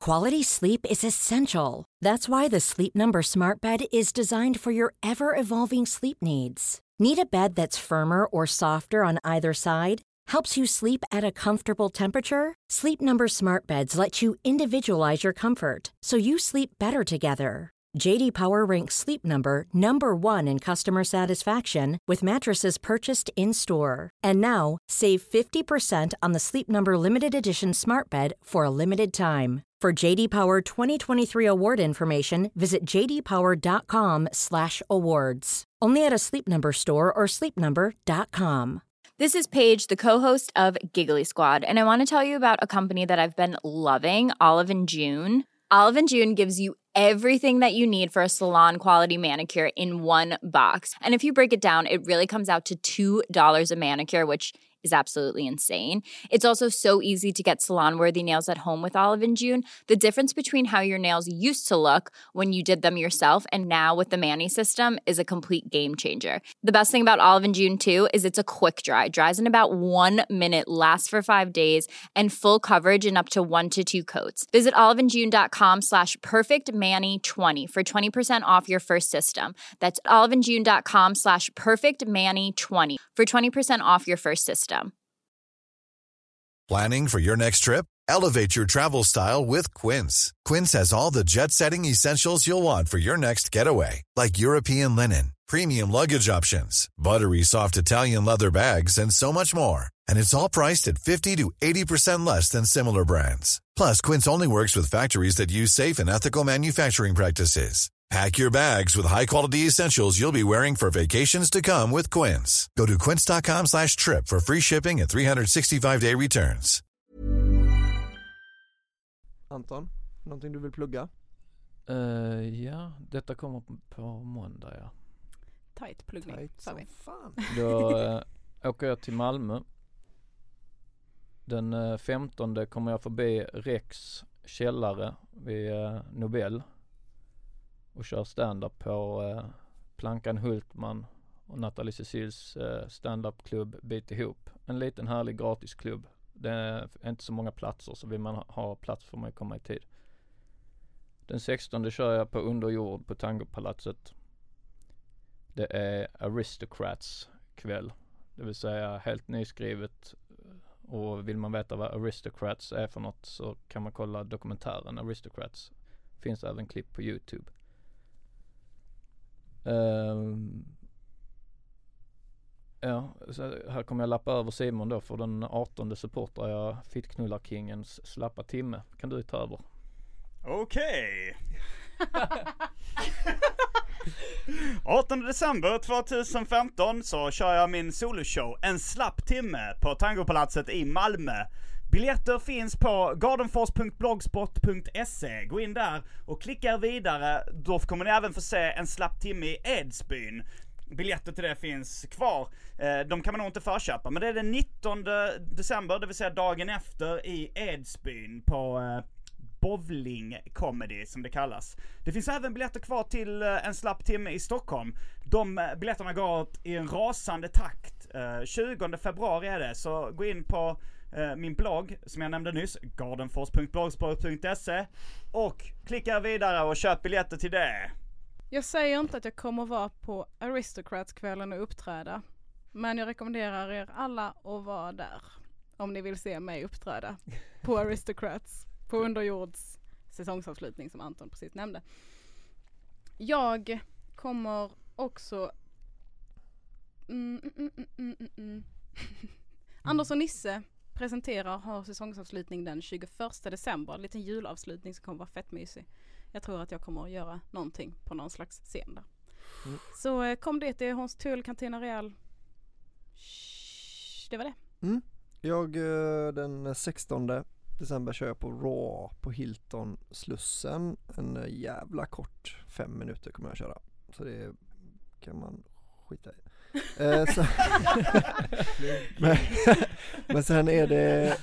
Quality sleep is essential. That's why the Sleep Number Smart Bed is designed for your ever-evolving sleep needs. Need a bed that's firmer or softer on either side? Helps you sleep at a comfortable temperature? Sleep Number Smart Beds let you individualize your comfort so you sleep better together. JD Power ranks Sleep Number #1 in customer satisfaction with mattresses purchased in-store. And now, save 50% on the Sleep Number Limited Edition Smart Bed for a limited time. For JD Power 2023 award information, visit jdpower.com/awards. Only at a Sleep Number store or sleepnumber.com. This is Paige, the co-host of Giggly Squad, and I want to tell you about a company that I've been loving, Olive & June. Olive & June gives you everything that you need for a salon-quality manicure in one box. And if you break it down, it really comes out to $2 a manicure, which is absolutely insane. It's also so easy to get salon-worthy nails at home with Olive & June. The difference between how your nails used to look when you did them yourself and now with the Mani system is a complete game changer. The best thing about Olive & June, too, is it's a quick dry. Dries in about 1 minute, lasts for 5 days, and full coverage in up to 1 to 2 coats. Visit oliveandjune.com/perfectmani20 for 20% off your first system. That's oliveandjune.com/perfectmani20 for 20% off your first system. Planning for your next trip? Elevate your travel style with Quince. Quince has all the jet-setting essentials you'll want for your next getaway, like European linen, premium luggage options, buttery soft Italian leather bags, and so much more. And it's all priced at 50 to 80% less than similar brands. Plus, Quince only works with factories that use safe and ethical manufacturing practices. Pack your bags with high-quality essentials you'll be wearing for vacations to come with Quince. Go to quince.com/trip for free shipping and 365-day returns. Anton, någonting du vill plugga? Ja, detta kommer på måndag, ja. Tight pluggning, Tight sa vi. Fan. Då åker jag till Malmö. Den 15 kommer jag förbi Rex källare vid Nobel och kör stand-up på Plankan Hultman och Nathalie Cecils stand-up-klubb Bit ihop. En liten härlig gratisklubb. Det är inte så många platser, så vill man ha plats får man komma i tid. Den 16 kör jag på Underjord på Tangopalatset. Det är Aristocrats kväll. Det vill säga helt nyskrivet. Och vill man veta vad Aristocrats är för något så kan man kolla dokumentären Aristocrats. Finns även klipp på YouTube. Ja, så här kommer jag lappa över Simon då, för den 18 supportar jag Fittknullarkingens slappa timme. Kan du ta över? Okej. 18 december 2015 så kör jag min soloshow En slapp timme på Tangopalatset i Malmö. Biljetter finns på gardenfors.blogspot.se. Gå in där och klicka vidare. Då kommer ni även få se En slapp timme i Edsbyn. Biljetter till det finns kvar. De kan man nog inte förköpa, men det är den 19 december, det vill säga dagen efter, i Edsbyn på Bowling Comedy som det kallas. Det finns även biljetter kvar till En slapp timme i Stockholm. De biljetterna går åt i en rasande takt. 20 februari är det, så gå in på min blogg som jag nämnde nyss, gardenfors.blogspot.se, och klicka vidare och köp biljetter till det. Jag säger inte att jag kommer vara på Aristocrats-kvällen och uppträda, men jag rekommenderar er alla att vara där om ni vill se mig uppträda på Aristocrats på Underjords säsongsavslutning som Anton precis nämnde. Jag kommer också Anders och Nisse har säsongsavslutning den 21 december. En liten julavslutning som kommer vara fett mysig. Jag tror att jag kommer att göra någonting på någon slags scen där. Så kom dit till Hornstull, Cantina Real. Det var det. Jag den 16 december kör jag på Raw på Hilton Slussen. En jävla kort 5 minuter kommer jag köra. Så det kan man skita i. Men sen är det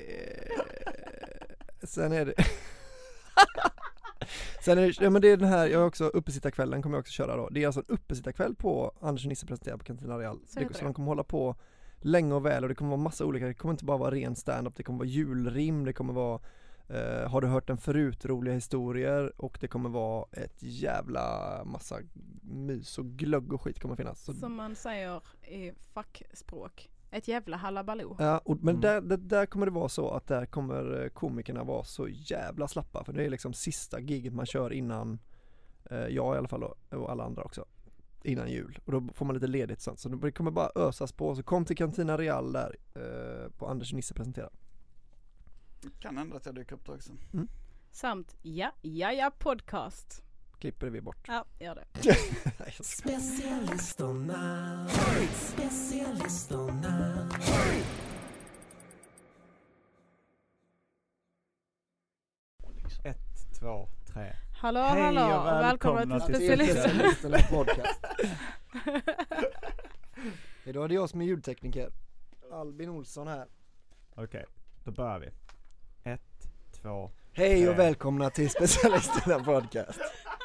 ja, men det är den här, jag har också uppesittarkvällen kommer jag också köra då. Det är alltså en uppesittarkväll på Anders och Nisse presenterar på Cantina Real. Så de kommer hålla på länge och väl, och det kommer vara massa olika, det kommer inte bara vara ren stand-up, det kommer vara julrim, det kommer vara Har du hört den förut, roliga historier, och det kommer vara ett jävla massa mys och glögg och skit kommer finnas. Så, som man säger i fackspråk. Ett jävla halabaloo. ja, men där kommer det vara så att där kommer komikerna vara så jävla slappa, för det är liksom sista giget man kör innan jag i alla fall och alla andra också, innan jul, och då får man lite ledigt sånt, så det kommer bara ösas på. Så kom till Cantina Real där på Anders Nisse presentera. Kan hända att jag dyker upp där också. Samt ja podcast. Klipper vi bort. Ja, gör det. Specialisterna. Specialisterna. Ett, två, tre. Hallå, Hej hallå. och välkomna Välkomna till till Specialisterna. Podcast. Idag är det jag som är ljudtekniker. Albin Olsson här. Okej, då börjar vi. Ett, två. Hej och välkomna till Specialisterna Podcast.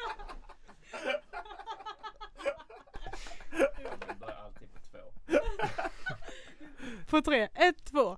På 3, 1, 2.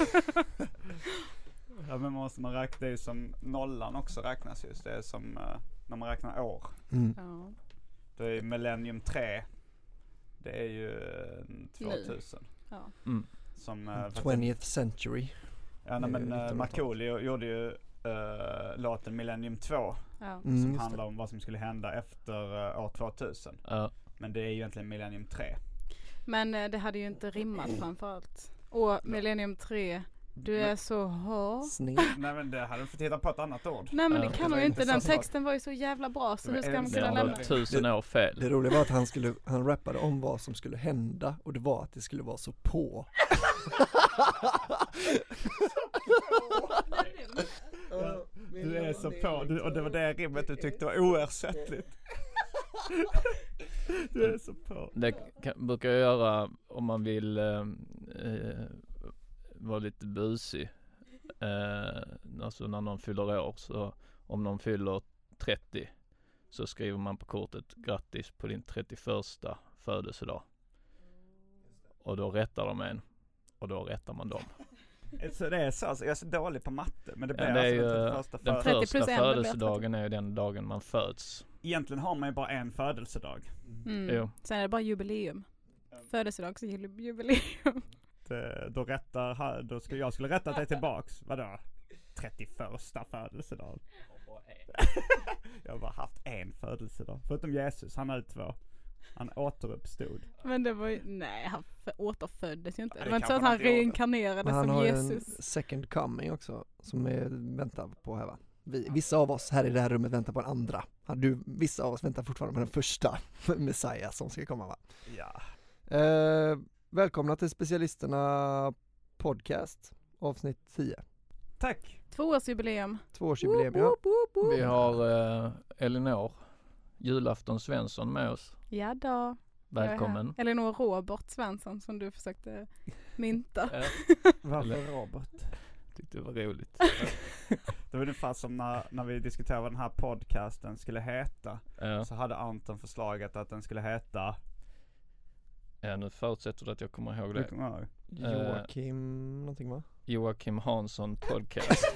Ja, men måste man räkna, det är som nollan också räknas just. Det är som när man räknar år. Ja. Det är millennium 3. Det är ju 2000. Ja. Som 20th century. ja, nej, men Markoolio gjorde ju låten Millennium 2 Ja. som handlar om vad som skulle hända efter år 2000. Ja. Men det är ju egentligen Millennium 3. Men det hade ju inte rimmat framförallt. Och Millennium 3, du är så Sned. Nej, men det hade fått hitta på ett annat ord. Nej, men det Ja. kan Det de ju var inte. Den inte så smart. texten var ju så jävla bra, så Men hur ska är de det kunna Det lämna? var 1000 år fel. Det roliga var att han rappade om vad som skulle hända, och det var att det skulle vara så på. Du är så på, och det var det rimmet du tyckte var oersättligt. Du är så på. Det brukar jag göra om man vill vara lite busig. Alltså när någon fyller år, så om någon fyller 30 så skriver man på kortet grattis på din 31:a födelsedag. Och då rättar de en, och då rättar man dem. Så det är så, alltså, jag är så dålig på matte, men det blir Det är ju, alltså den 30 första plus en, födelsedagen är ju den dagen man föds. Egentligen har man ju bara en födelsedag. Jo. Sen är det bara jubileum. Födelsedags jubileum. Då jag skulle rätta dig tillbaks. Vadå? 31:a födelsedag. Jag har bara haft en födelsedag. Förutom Jesus, han hade 2. Han återuppstod. Men det var ju, nej, han återföddes ju inte. Ja, det det var inte så att kanske han han inte gjorde. reinkarnerade Men han som har ju Jesus. en second coming också, som är väntar på här, va? Vissa av oss här i det här rummet väntar på den andra. Vissa av oss väntar fortfarande på den första Messiah som ska komma, va? Ja. Välkomna till Specialisterna Podcast, avsnitt 10. Tack. 2-årsjubileum. 2-årsjubileum, ja. Vi har Elinor Julafton Svensson med oss. Ja då. Välkommen. Eller nog Robert Svensson som du försökte mynta. Varför Robert? Tyckte det var roligt. Det var ungefär som när vi diskuterade vad den här podcasten skulle heta. Ja. Så hade Anton förslaget att den skulle heta... Ja, nu förutsätter du att jag kommer ihåg Du det. kommer ihåg? Joakim någonting, va? Joakim Hansson podcast.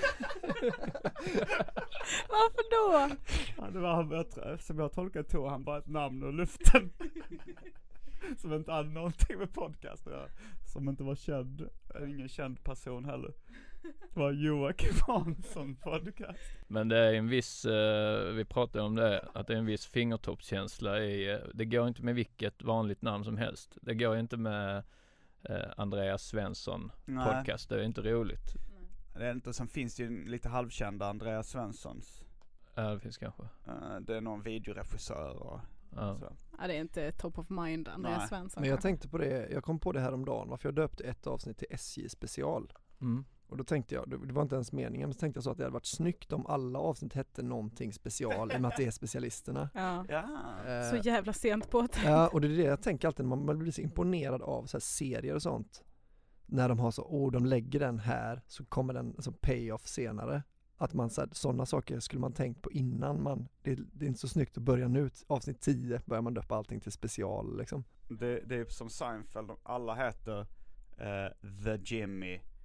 Varför då? Ja, det var som jag tolkade tog han bara ett namn ur luften. Som inte hade någonting med podcast att göra. Som inte var känd. Ingen känd person heller. Det var Joakim Hansson podcast. Men det är en viss, vi pratade om det, att det är en viss fingertoppskänsla i, det går inte med vilket vanligt namn som helst. Det går inte med Andreas Svensson podcast, det är inte roligt. Det är inte, sen finns det ju lite halvkända Andreas Svenssons. Ja, det finns kanske. Det är någon videoregissör och Ja. så. Ja, det är inte top of mind, Andreas Nej. Svensson. Men jag kanske. tänkte på det, jag kom på det här om dagen, varför jag döpte ett avsnitt till SJ special. Mm. Och då tänkte jag, det var inte ens meningen, men så tänkte jag så att det hade varit snyggt om alla avsnitt hette någonting special, i och med att det är specialisterna. Ja. Ja. Så jävla sent på det. Ja, och det är det jag tänker alltid när man blir så imponerad av så här serier och sånt. När de har så, de lägger den här, så kommer den som payoff senare. Att man sådana saker skulle man tänkt på innan det är inte så snyggt att börja nu, avsnitt 10 börjar man döpa allting till special liksom. Det är som Seinfeld, alla heter The Jimmy,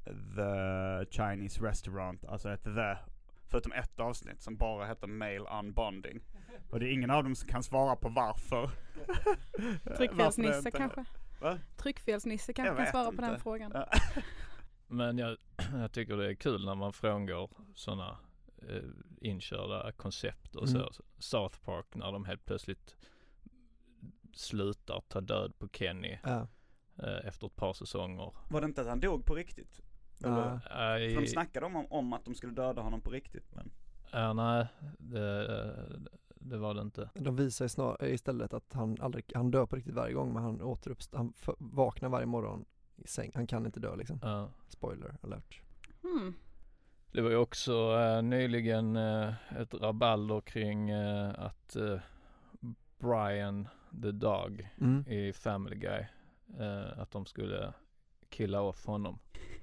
The Chinese Restaurant, alltså ett The, förutom ett avsnitt som bara heter Male Unbonding. Och det är ingen av dem som kan svara på varför. Tryckfelsnisse kanske? Va? Tryckfelsnisse kanske kan svara på den frågan. Men jag tycker det är kul när man frångår sådana inkörda koncept och så. South Park, när de helt plötsligt slutar ta död på Kenny efter ett par säsonger. Var det inte att han dog på riktigt? För de snackade om att de skulle döda honom på riktigt. Men... nej, det var det inte. De visar istället att han dör på riktigt varje gång, men han vaknar varje morgon i säng. Han kan inte dö liksom. Spoiler alert. Det var ju också nyligen ett rabalder kring att Brian the Dog i Family Guy, att de skulle killa off honom.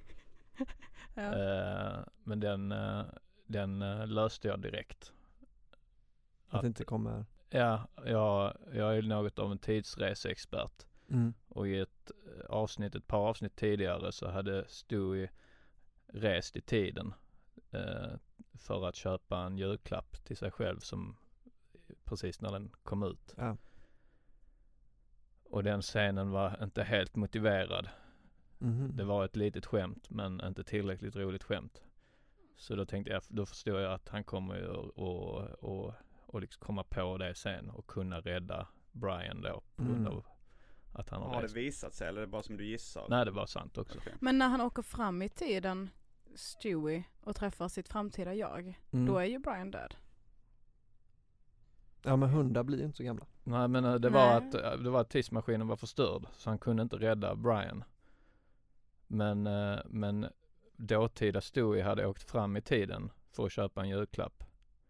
Men den löste jag direkt. Att det inte kommer... Ja, jag är något av en tidsreseexpert. Och i ett par avsnitt tidigare så hade Stewie rest i tiden för att köpa en julklapp till sig själv som precis när den kom ut. Ja. Och den scenen var inte helt motiverad. Det var ett litet skämt, men inte tillräckligt roligt skämt. Så då tänkte jag, då förstår jag att han kommer och liksom komma på det sen och kunna rädda Brian då på grund av att han har det visat sig, eller är det bara som du gissar? Nej, det var sant också. Okay. Men när han åker fram i tiden, Stewie, och träffar sitt framtida jag, då är ju Brian död. Ja, men hundar blir ju inte så gamla. Nej, men det var att tidsmaskinen var förstörd, så han kunde inte rädda Brian. Men dåtida Stewie hade åkt fram i tiden för att köpa en julklapp.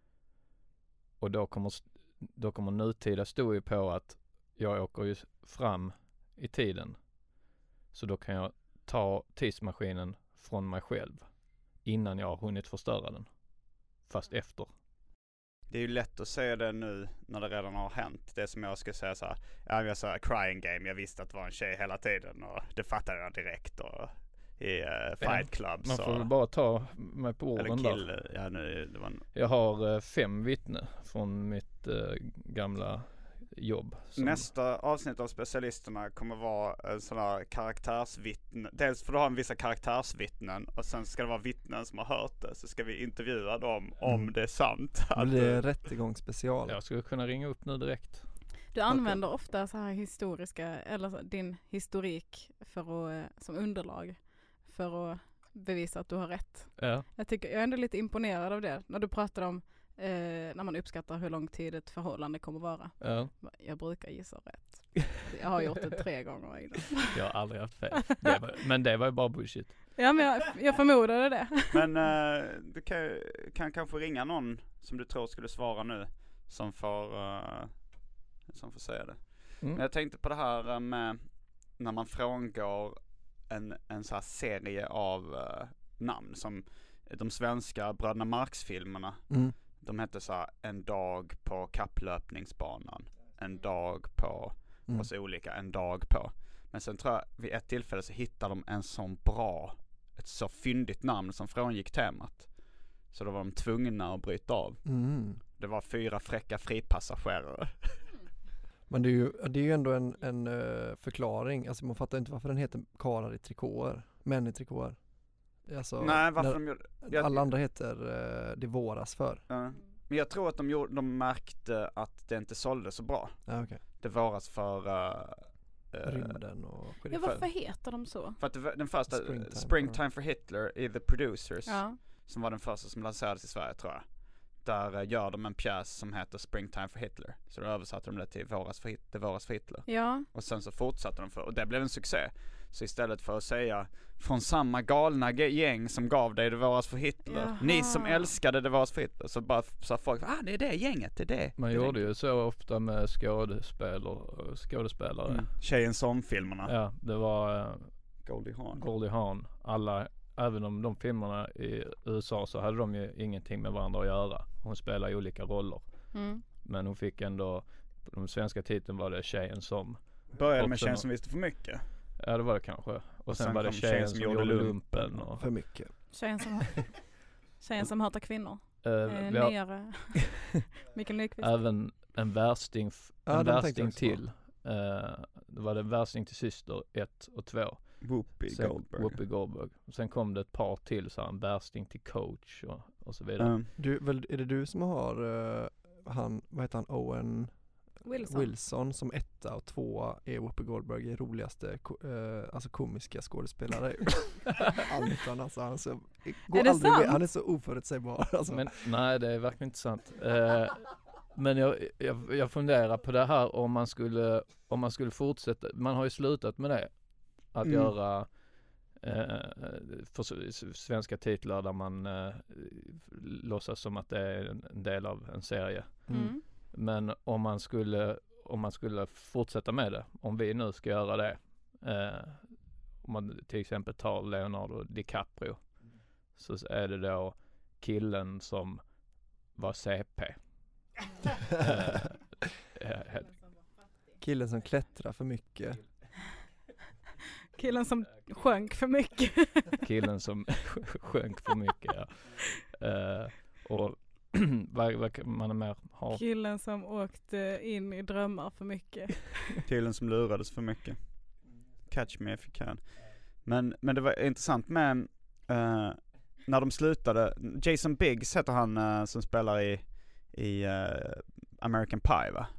Och då kommer nutida Stewie på att jag åker ju fram i tiden. Så då kan jag ta tidsmaskinen från mig själv innan jag har hunnit förstöra den. Fast efter. Det är ju lätt att säga det nu när det redan har hänt. Det som jag ska säga så här, jag sa Crying Game, jag visste att det var en tjej hela tiden och det fattade jag direkt och i Fight Club. Man får väl bara ta mig på orden där. Ja, det var Jag har 5 vittnen från mitt gamla jobb. Nästa avsnitt av Specialisterna kommer vara en sån här karaktärsvittnen. Dels för att ha en vissa karaktärsvittnen och sen ska det vara vittnen som har hört det. Så ska vi intervjua dem om det är sant. Det är rättegångsspecial. Jag skulle kunna ringa upp nu direkt. Du använder ofta så här historiska, eller din historik som underlag för att bevisa att du har rätt. Ja. Jag är ändå lite imponerad av det. När du pratar om när man uppskattar hur lång tid ett förhållande kommer vara. Ja. Jag brukar gissa rätt. Jag har gjort det 3 gånger innan. Jag har aldrig haft fel. Men det var ju bara bullshit. Ja, men jag förmodade det. Men du kan kanske ringa någon som du tror skulle svara nu som får säga det. Men jag tänkte på det här med när man frångår en så här serie av namn som de svenska Bröderna Marx-filmerna. De hette så här En dag på kapplöpningsbanan, En dag på och så olika, En dag på. Men sen tror jag vid ett tillfälle så hittar de ett så fyndigt namn som frångick temat. Så då var de tvungna att bryta av. Det var 4 fräcka fripassagerare. Men det är ju ändå en förklaring. Alltså man fattar inte varför den heter Karlar i trikåer. Män i trikåer. Alltså, nej, varför de gjorde... Alla andra heter Det våras för. Men jag tror att de märkte att det inte sålde så bra. Ja, okay. Det våras för... rymden och... Ja, varför heter de så? För att den första, Springtime for Hitler i The Producers, som var den första som lanserades i Sverige, tror jag. Där gör de en pjäs som heter Springtime for Hitler. Så då översatte de det till Det våras för Hitler. Ja. Och sen så fortsatte de och det blev en succé. Så istället för att säga från samma galna gäng som gav dig Det våras för Hitler. Jaha. Ni som älskade Det våras för Hitler. Så bara sa folk, det är det gänget, det är det. Man gjorde ju så ofta med skådespelare. Tjejen som-filmerna. Ja, det var Goldie Hawn. Alla, även om de filmerna i USA så hade de ju ingenting med varandra att göra. Hon spelade olika roller. Men hon fick ändå, på den svenska titeln var det Tjejen som. Började med Tjejen som visste för mycket. Ja, det var det kanske. Och sen var det kom tjejen som gjorde lumpen. Och... För mycket. Tjejen som hatar kvinnor. Vi har Nyare. Mikael Nyqvist. även en värsting, Ja, en de värsting tänkte jag också till. Det var det värsting till syster 1 och 2. Whoopi Goldberg. Och sen kom det ett par till, så en värsting till coach och så vidare. Är det du som har vad heter han, Owen Wilson som 1 och 2 är Whoopi Goldberg är roligaste alltså komiska skådespelare. Allt alltså, han så, är det sant? Han är så oförutsägbar alltså. Men nej, det är verkligen inte sant. Men jag funderar på det här om man skulle fortsätta. Man har ju slutat med det. Att göra för svenska titlar där man låtsas som att det är en del av en serie. Men om man skulle fortsätta med det, om vi nu ska göra det, om man till exempel tar Leonardo DiCaprio, så är det då killen som var CP. Killen som klättrar för mycket. Killen som sjönk för mycket. Killen som sjönk för mycket, ja. Och vad kan man mer ha? Killen som åkte in i drömmar för mycket. Killen som lurades för mycket. Catch me if you can. Men det var intressant med när de slutade. Jason Biggs heter han som spelar i American Pie, va?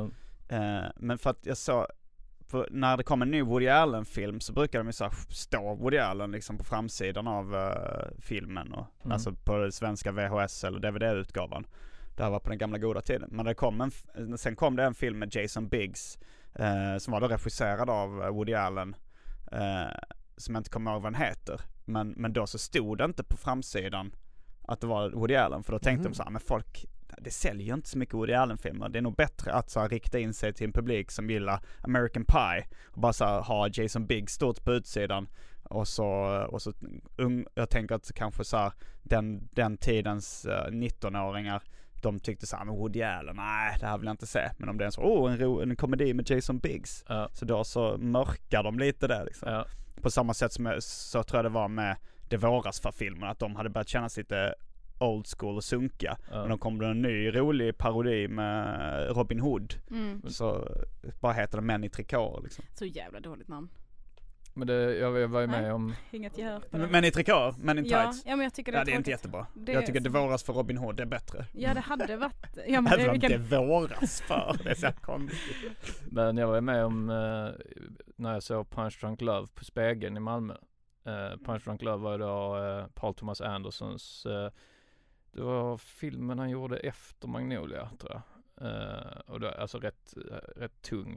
Men för att jag sa, för när det kom en ny Woody Allen-film så brukar de ju så stå Woody Allen liksom på framsidan av filmen och alltså på den svenska VHS eller DVD-utgavan. Det här var på den gamla goda tiden. Men sen kom det en film med Jason Biggs som var då regisserad av Woody Allen, som jag inte kommer ihåg vad den heter. Men då så stod det inte på framsidan att det var Woody Allen, för då tänkte de så här, men folk, det säljer inte så mycket Woody Allen-filmer. Det är nog bättre att så här, rikta in sig till en publik som gillar American Pie och bara så här, ha Jason Biggs stort på utsidan och så jag tänker att kanske så här, den tidens 19-åringar, de tyckte så här, men Woody Allen, nej, det här vill jag inte se. Men om det är så, en komedi med Jason Biggs, så då så mörkar de lite där liksom. På samma sätt som så tror jag det var med Det våras för filmen, att de hade börjat kännas lite old school och sunkiga. Men de kom det en ny rolig parodi med Robin Hood. Så bara heter det Män i trikå liksom. Så jävla dåligt namn. Men jag var ju med om... Inget gehör på det. Män i trikå, Män in tights. Ja, men jag tycker det är det är inte jättebra. Jag tycker Det våras för Robin Hood är bättre. Ja, det hade varit... Ja, men även om det våras för, det är så konstigt. Men jag var med om när jag såg Punch Drunk Love på Spegeln i Malmö. Punch Drunk Love var då Paul Thomas Andersons... det var filmen han gjorde efter Magnolia, tror jag. Och då, alltså rätt tung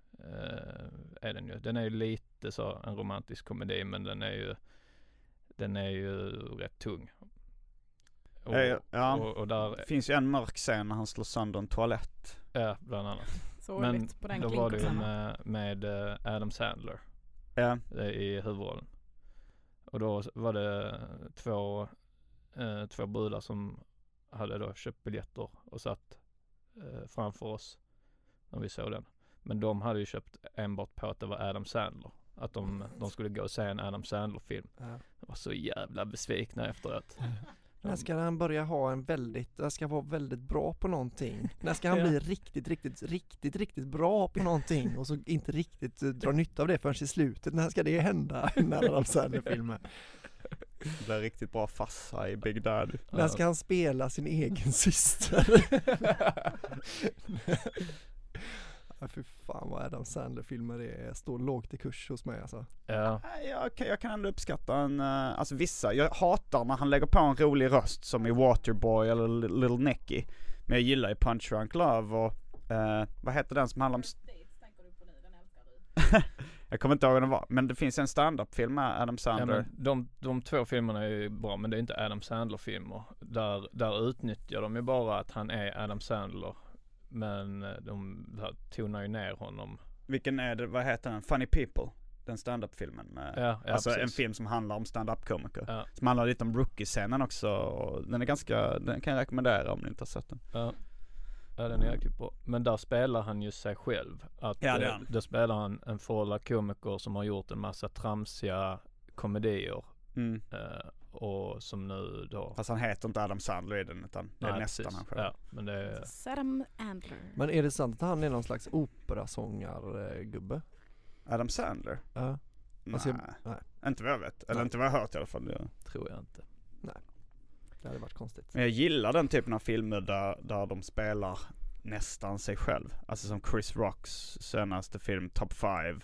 är den ju. Den är ju lite så en romantisk komedi, men den är ju rätt tung. Och där finns ju en mörk scen när han slår sönder en toalett. Ja, bland annat. Så men på den då var det ju med Adam Sandler i huvudrollen. Och då var det två brudar som hade då köpt biljetter och satt framför oss när vi såg den. Men de hade ju köpt enbart på att det var Adam Sandler. Att de skulle gå och se en Adam Sandler-film. De var så jävla besvikna efteråt. När ska han börja ska vara väldigt bra på någonting? När ska han bli riktigt bra på någonting och så inte riktigt dra nytta av det förrän i slutet? När ska det hända när Adam Sandler-filmer? Det är riktigt bra fassa i Big Daddy. När ska han spela sin egen syster? Fy fan vad Adam Sandler-filmer står lågt i kurs hos mig alltså. Ja. Jag kan ändå uppskatta alltså vissa. Jag hatar när han lägger på en rolig röst som i Waterboy eller Little Nicky. Men jag gillar ju Punch Drunk Love och vad heter den som handlar om... Jag kommer inte ihåg vad den var, men det finns en stand-up-film med Adam Sandler. Ja, de två filmerna är ju bra, men det är inte Adam Sandler-filmer. Där utnyttjar de ju bara att han är Adam Sandler. Men de tonar ju ner honom. Vilken är det, vad heter den? Funny People, den stand-up-filmen med, alltså precis. En film som handlar om stand-up-komiker. Som handlar lite om rookie-scenen också. Och den kan jag rekommendera om ni inte har sett den. Ja, den är jäkligt bra. Men där spelar han ju sig själv. Där spelar han en förhållad komiker som har gjort en massa tramsiga komedier. Och som nu då... Fast han heter inte Adam Sandler i den, utan det är nästan han själv. Ja, men det är... Adam Sandler. Men är det sant att han är någon slags operasångargubbe? Adam Sandler? Ja. Nej. Inte vad jag vet. Eller inte vad jag har hört i alla fall. Tror jag inte. Nej. Det hade varit konstigt. Men jag gillar den typen av filmer där de spelar nästan sig själv. Alltså som Chris Rocks senaste film Top 5.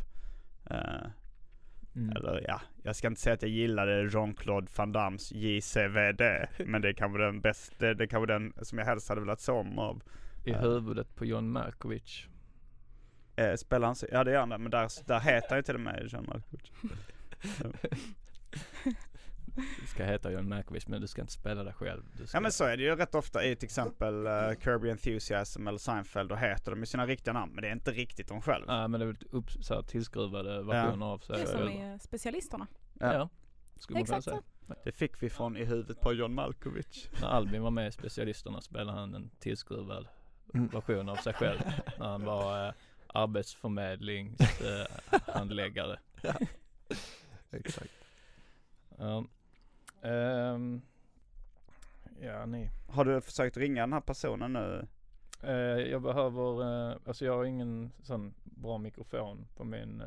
Eller ja, jag ska inte säga att jag gillade Jean-Claude Van Dammes JCVD. Men det är kanske den bästa, det är kanske den som jag helst hade velat se om av. I huvudet på John Malkovich. Spelar han sig? Ja, det är han, men där heter han ju till och med John Malkovich. Du ska heta John Malkovich, men du ska inte spela det själv. Ja, men så är det ju rätt ofta i till exempel Curb Your Enthusiasm eller Seinfeld, och heter de i sina riktiga namn, men det är inte riktigt de själv. Ja, men det är så här tillskruvade versioner av sig. Det är som är specialisterna. Ja. Exakt så. Det fick vi från I huvudet på John Malkovich. När Albin var med i specialisterna spelade han en tillskruvad version av sig själv. När han var arbetsförmedlingshandläggare. Ja. Exakt. Ja, nej. Har du försökt ringa den här personen nu? Jag behöver, alltså jag har ingen sån bra mikrofon på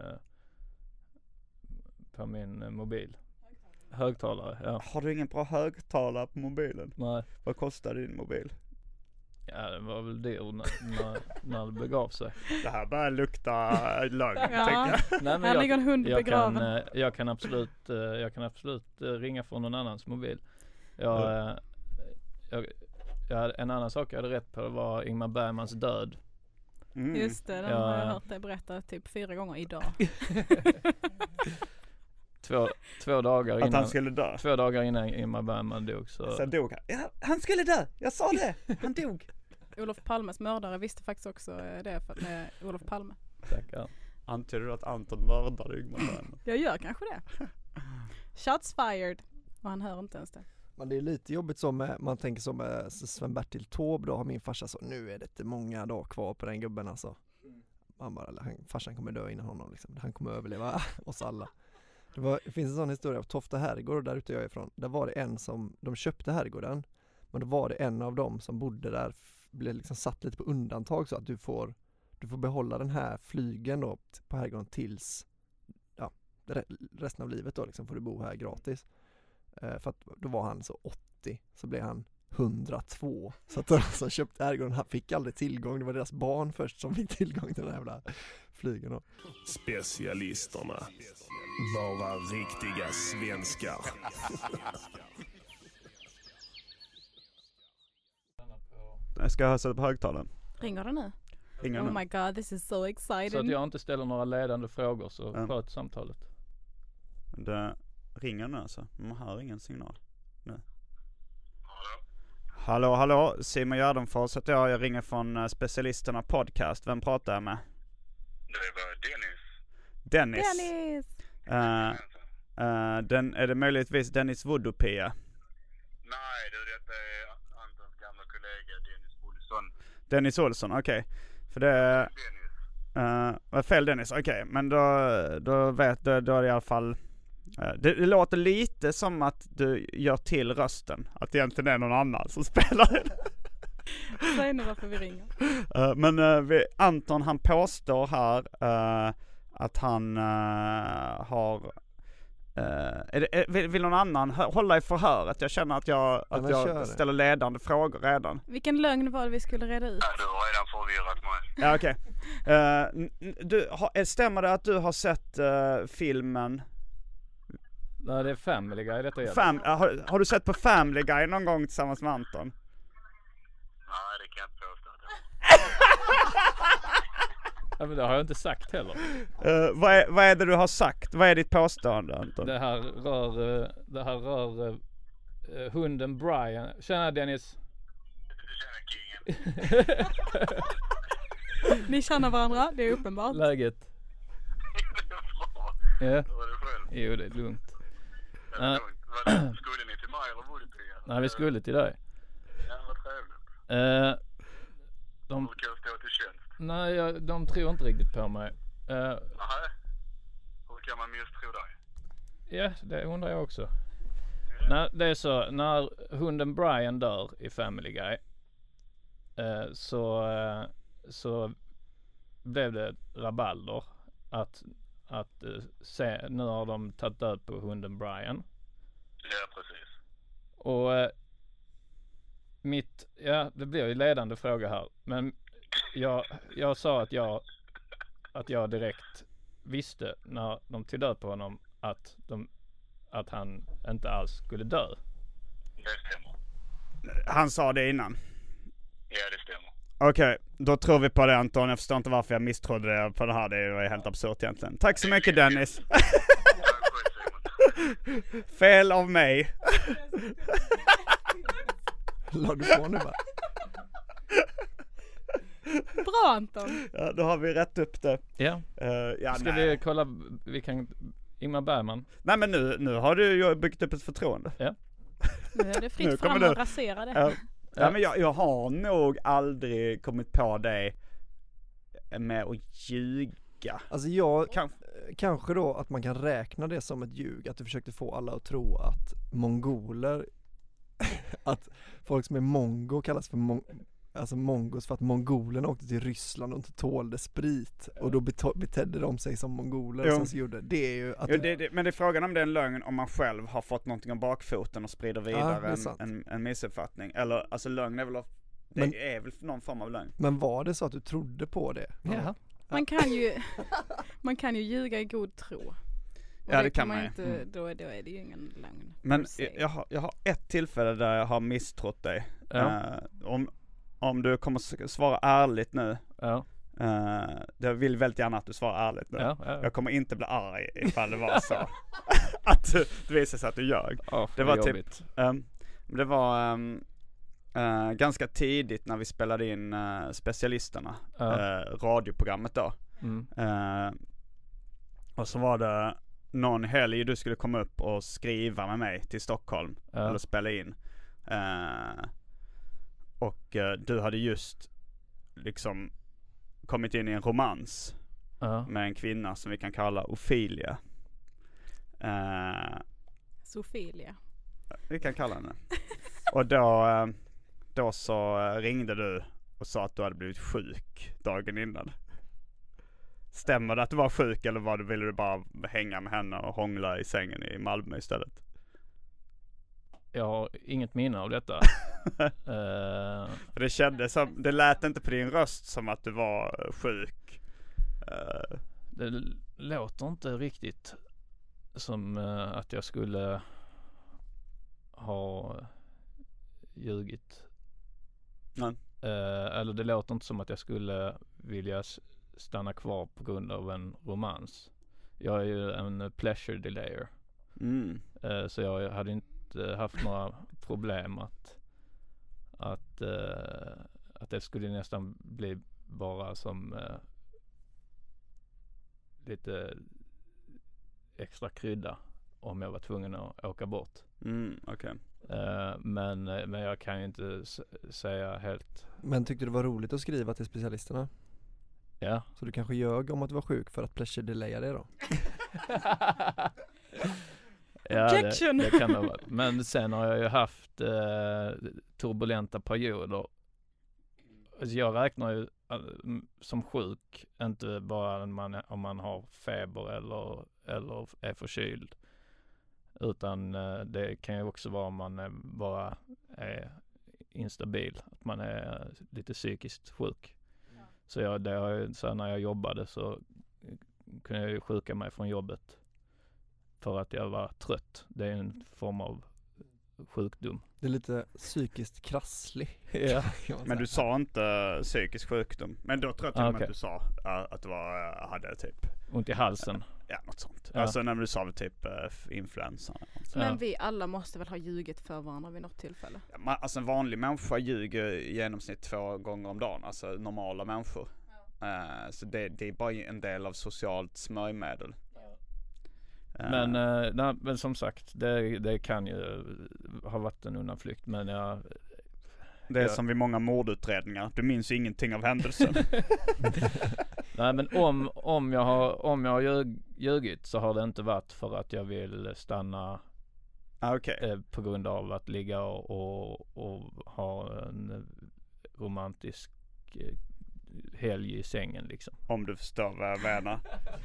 min mobil. Högtalare, ja. Har du ingen bra högtalare på mobilen? Nej. Vad kostar din mobil? Ja, det var väl det när det begav sig. Det här börjar lukta lögn, tänker jag. Nej, men här ligger en hund begraven. Jag kan absolut ringa från någon annans mobil. En annan sak jag hade rätt på var Ingmar Bergmans död. Just det, den har jag hört dig berätta typ 4 gånger idag. 2 dagar innan. Att han skulle dö? 2 dagar innan Ingmar Bergman dog så... Sen dog han. Ja, han skulle dö! Jag sa det! Han dog! Olof Palmes mördare visste faktiskt också det med Olof Palme. Tackar. Antyder du att Anton mördade Ingmar Bergman? Jag gör kanske det. Shots fired. Och han hör inte ens det. Men det är lite jobbigt så med, man tänker så med Sven-Bertil Taube då, har min farsa så, nu är det inte många dagar kvar på den gubben alltså. Man bara, farsan kommer dö innan honom liksom. Han kommer överleva oss alla. Det finns en sån historia på Tofta herrgård där ute jag är ifrån. Där var det en som, de köpte herrgården, men då var det en av dem som bodde där, blev liksom satt lite på undantag så att du får behålla den här flygen då på herrgården tills resten av livet då liksom, får du bo här gratis. För att då var han så 80, så blev han 102. Så att de som köpte herrgården, han fick aldrig tillgång. Det var deras barn först som fick tillgång till den här jävla flygen då. Specialisterna. Bara riktiga svenskar. Jag ska ha sätta på högtalaren. Ringer det nu? Ringer oh nu. my god, this is so exciting. Så att jag inte ställer några ledande frågor så sköt samtalet. Det ringer nu alltså. Man hör ingen signal nu. Hallå. Simon Gärdenfors heter jag. Jag ringer från Specialisterna podcast. Vem pratar jag med? Det var Dennis. Är det möjligtvis Dennis Vodopia? Nej, detta är Antons gamla kollega Dennis Olsson. Dennis Olsson, okej. För det var fel Dennis, okej. Men då är det i alla fall... Det låter lite som att du gör till rösten. Att det egentligen är någon annan som spelar den. Säg nu varför vi ringer. Men Anton han påstår här att han har... vill någon annan hålla i förhöret? Jag känner att jag ställer ledande frågor redan. Vilken lögn var det vi skulle reda ut? Ja, du har redan förvirrat mig. Ja, okej. Stämmer det att du har sett filmen? Nej, det är Family Guy detta har du sett på Family Guy någon gång tillsammans med Anton? Nej, det kan jag inte påstå. Ja, men det har jag inte sagt heller. Vad är det du har sagt? Vad är ditt påstående, Anton? Det här rör hunden Brian. Tjena Dennis. Tjena kingen. Ni känner varandra, det är uppenbart. Läget? Det är bra. Ja. Vad är det själv? Jo, det är lugnt. Skulle ni till mig eller borde till er? Nej, vi skulle till dig. Ja, vad trevligt. Hur kan jag stå till tjänst? Nej, de tror inte riktigt på mig. Nej. Hur kan man misstro dig? Ja, det undrar jag också. Nej, det är så, när hunden Brian dör i Family Guy så blev det rabalder att se, nu har de tagit död på hunden Brian. Ja, precis. Och det blir ju ledande fråga här, men jag sa att jag direkt visste när de tog död på honom att han inte alls skulle dö. Det stämmer. Han sa det innan. Ja, det stämmer. Okej, då tror vi på det, Anton. Jag förstår inte varför jag misstrodde det på det här. Det är ju helt absurt egentligen. Tack så mycket, Dennis. Fel av mig. La du på nu va? Bra, Anton. Ja, då har vi rätt upp det. Ja. Ska vi kolla, Ingmar Bergman. Nej, men nu har du ju byggt upp ett förtroende. Ja. Nu är det fritt fram att rasera det. Ja, men jag har nog aldrig kommit på det med att ljuga. Alltså kanske då att man kan räkna det som ett ljug, att du försökte få alla att tro att mongoler att folk som är mongo kallas för mongos för att mongolerna åkte till Ryssland och inte tålde sprit och då betedde de sig som mongoler och sen så gjorde det är ju att men det är frågan om det är en lögn om man själv har fått någonting om bakfoten och sprider vidare en missuppfattning, eller alltså lögn är väl är väl någon form av lögn. Men var det så att du trodde på det? Ja. Man kan ju ljuga i god tro. Ja, det kan man inte, då är det ju ingen lögn. Men jag har ett tillfälle där jag har misstrott dig. Om du kommer svara ärligt nu. Ja. Jag vill väldigt gärna att du svarar ärligt nu. Ja. Jag kommer inte bli arg ifall det var så att det visar sig att du ljög. Det var jobbigt. Det var ganska tidigt när vi spelade in Specialisterna, radioprogrammet då. Och så var det någon helg du skulle komma upp och skriva med mig till Stockholm eller spela in. Och du hade just liksom kommit in i en romans med en kvinna som vi kan kalla Ophelia. Sofilia. Vi kan kalla henne. Och då så ringde du och sa att du hade blivit sjuk dagen innan. Stämmer det att du var sjuk eller ville du bara hänga med henne och hångla i sängen i Malmö istället? Jag har inget minne av detta. Det kändes som, det lät inte på din röst som att du var sjuk. Det låter inte riktigt som att jag skulle ha ljugit. Nej. Eller det låter inte som att jag skulle vilja stanna kvar på grund av en romans. Jag är ju en pleasure delayer. Så jag hade inte haft några problem att det skulle nästan bli bara som lite extra krydda om jag var tvungen att åka bort. Okay. Men jag kan ju inte säga helt. Men tyckte du det var roligt att skriva till Specialisterna? Ja. Så du kanske ljög om att du var sjuk för att pleasure delaya det då? Ja, det kan det vara. Men sen har jag ju haft turbulenta perioder. Alltså jag räknar ju som sjuk inte bara om man har feber eller är förkyld. Utan det kan ju också vara om man bara är instabil. Att man är lite psykiskt sjuk. Så när jag jobbade så kunde jag ju sjuka mig från jobbet. För att jag var trött. Det är en form av sjukdom. Det är lite psykiskt krasslig. Ja. Men du sa inte psykisk sjukdom. Men då tror jag att du sa att du hade typ ont i halsen. Ja, något sånt. Ja. Alltså när du sa typ influensa. Men vi alla måste väl ha ljugit för varandra vid något tillfälle? Alltså en vanlig människa ljuger i genomsnitt 2 gånger om dagen. Alltså normala människor. Så det är bara en del av socialt smörjmedel. Men som sagt, det kan ju ha varit en undanflykt, men Det är som vid många mordutredningar. Du minns ju ingenting av händelsen. Nej, men om jag har ljugit så har det inte varit för att jag vill stanna på grund av att ligga och ha en romantisk helg i sängen liksom. Om du förstår vad jag menar.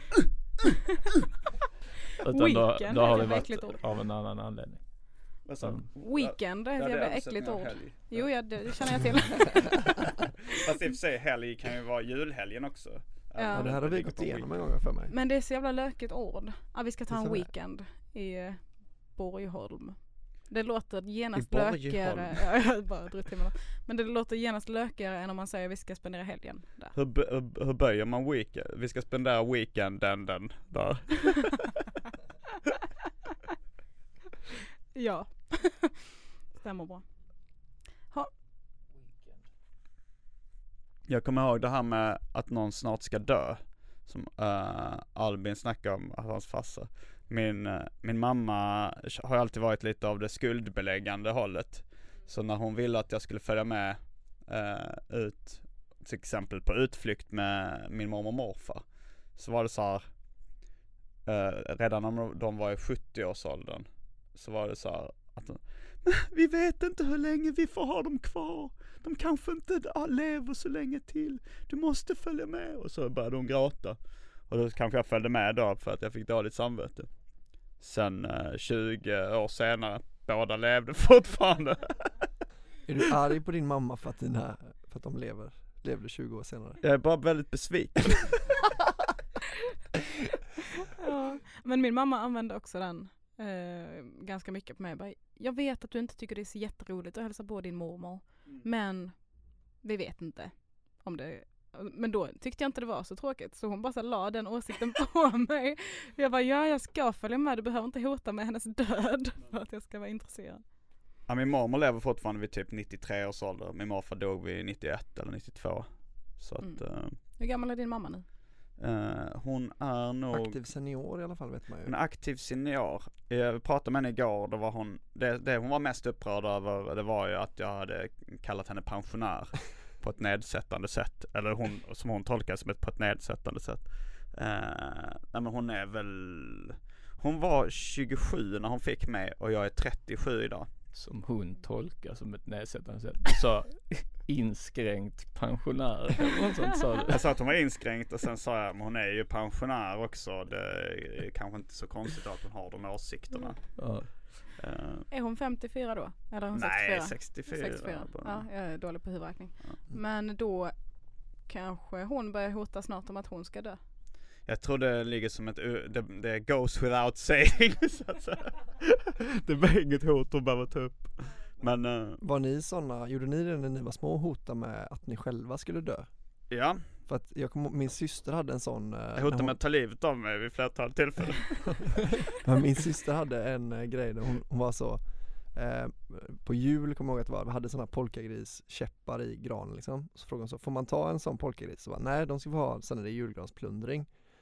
Utan då har det varit av en annan anledning. Weekend är ett jävla äckligt ord. Jo, det känner jag till. Fast i och för sig helg kan ju vara julhelgen också. Ja, det här har vi gått igenom en gång för mig. Men det är så jävla lökigt ord. Ja, vi ska ta en weekend i Borgholm. Det låter genast lökigare. Ja, jag bara drog till mig. Men det låter genast lökigare än om man säger vi ska spendera helgen där. Hur böjer man weekend? Vi ska spendera weekenden där. Ja. Stämmer bra. Jag kommer ihåg det här med att någon snart ska dö. Som Albin snackade om, att hans farsa. Min mamma har alltid varit lite av det skuldbeläggande hållet. Så när hon ville att jag skulle följa med ut, till exempel på utflykt med min mormor och morfar, så var det så här, redan när de var i 70-årsåldern så var det så här att vi vet inte hur länge vi får ha dem kvar. De kanske inte lever så länge till. Du måste följa med. Och så började hon gråta. Och då kanske jag följde med då för att jag fick dåligt samvete. Sen 20 år senare, båda levde fortfarande. Är du arg på din mamma för att de levde 20 år senare? Jag är bara väldigt besviken. Ja, men min mamma använde också den ganska mycket på mig. Jag vet att du inte tycker det är så jätteroligt att hälsa på din mormor. Men vi vet inte om det. Men då tyckte jag inte det var så tråkigt. Så hon bara så la den åsikten på mig. Jag bara, jag ska följa med. Du behöver inte hota med hennes död för att jag ska vara intresserad. Ja, min mormor lever fortfarande vid typ 93 års ålder. Min morfar dog vid 91 eller 92. Så att, hur gammal är din mamma nu? Hon är nog aktiv senior i alla fall, vet man ju. En aktiv senior. Jag pratade med henne igår. Då var hon, det hon var mest upprörd över, det var ju att jag hade kallat henne pensionär på ett nedsättande sätt. Eller som hon tolkar som på ett nedsättande sätt. Nej, men hon var 27 när hon fick mig och jag är 37 idag. Som hon tolkar som ett nedsättande sätt. Så inskränkt pensionär. Jag sa att hon var inskränkt och sen sa jag, men hon är ju pensionär också. Det är kanske inte så konstigt att hon har de åsikterna. Ja. Är hon 54 då? Eller är hon 64? Nej, 64. Ja, jag är dålig på huvudräkning. Ja. Men då kanske hon börjar hota snart om att hon ska dö. Jag tror det ligger som det goes without saying. Så att säga. Det var inget hot hon behöver ta upp. Men, var ni sådana, gjorde ni det när ni var små och hota med att ni själva skulle dö? Ja. För att min syster hade en sån... Jag hotade med att ta livet av mig vid flertal tillfällen. Men min syster hade en grej där hon var så... på jul kommer jag ihåg att det var, vi hade såna polkagris käppar i granen liksom. Så frågade hon så, får man ta en sån polkagris? Så bara, nej, de ska få ha, sen är det julgransplundring.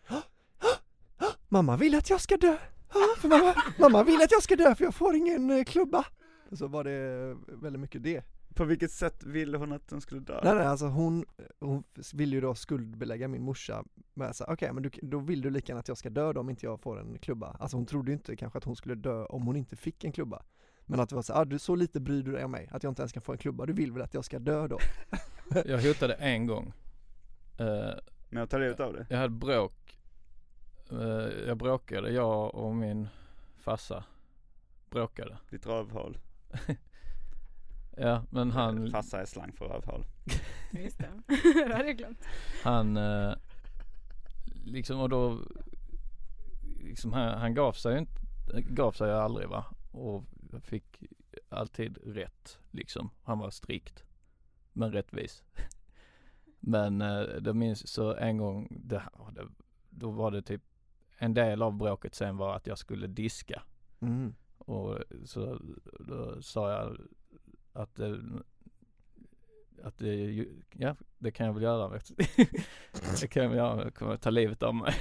Mamma vill att jag ska dö. Mamma vill att jag ska dö för jag får ingen klubba. Och så var det väldigt mycket det. På vilket sätt ville hon att hon skulle dö? Nej, alltså hon ville ju då skuldbelägga min morsa med så okej, men då vill du lika gärna att jag ska dö då om inte jag får en klubba. Alltså hon trodde ju inte kanske att hon skulle dö om hon inte fick en klubba. Men att det var så du så lite bryr du dig om mig att jag inte ens kan få en klubba. Du vill väl att jag ska dö då? Jag hotade en gång. Men jag tar livet av det. Jag hade bråk. Jag bråkade, jag och min farsa bråkade. Ditt rövhål. Ja, men han... Farsa är slang för rövhål. Just det. Det hade jag glömt. Han liksom, och då liksom, han gav sig aldrig, va? Och fick alltid rätt liksom. Han var strikt men rättvis. Men det minns så en gång då var det typ en del av bråket sen var att jag skulle diska. Och så då sa jag att ja, det kan jag väl göra. Det kan jag väl göra. Jag kommer ta livet av mig.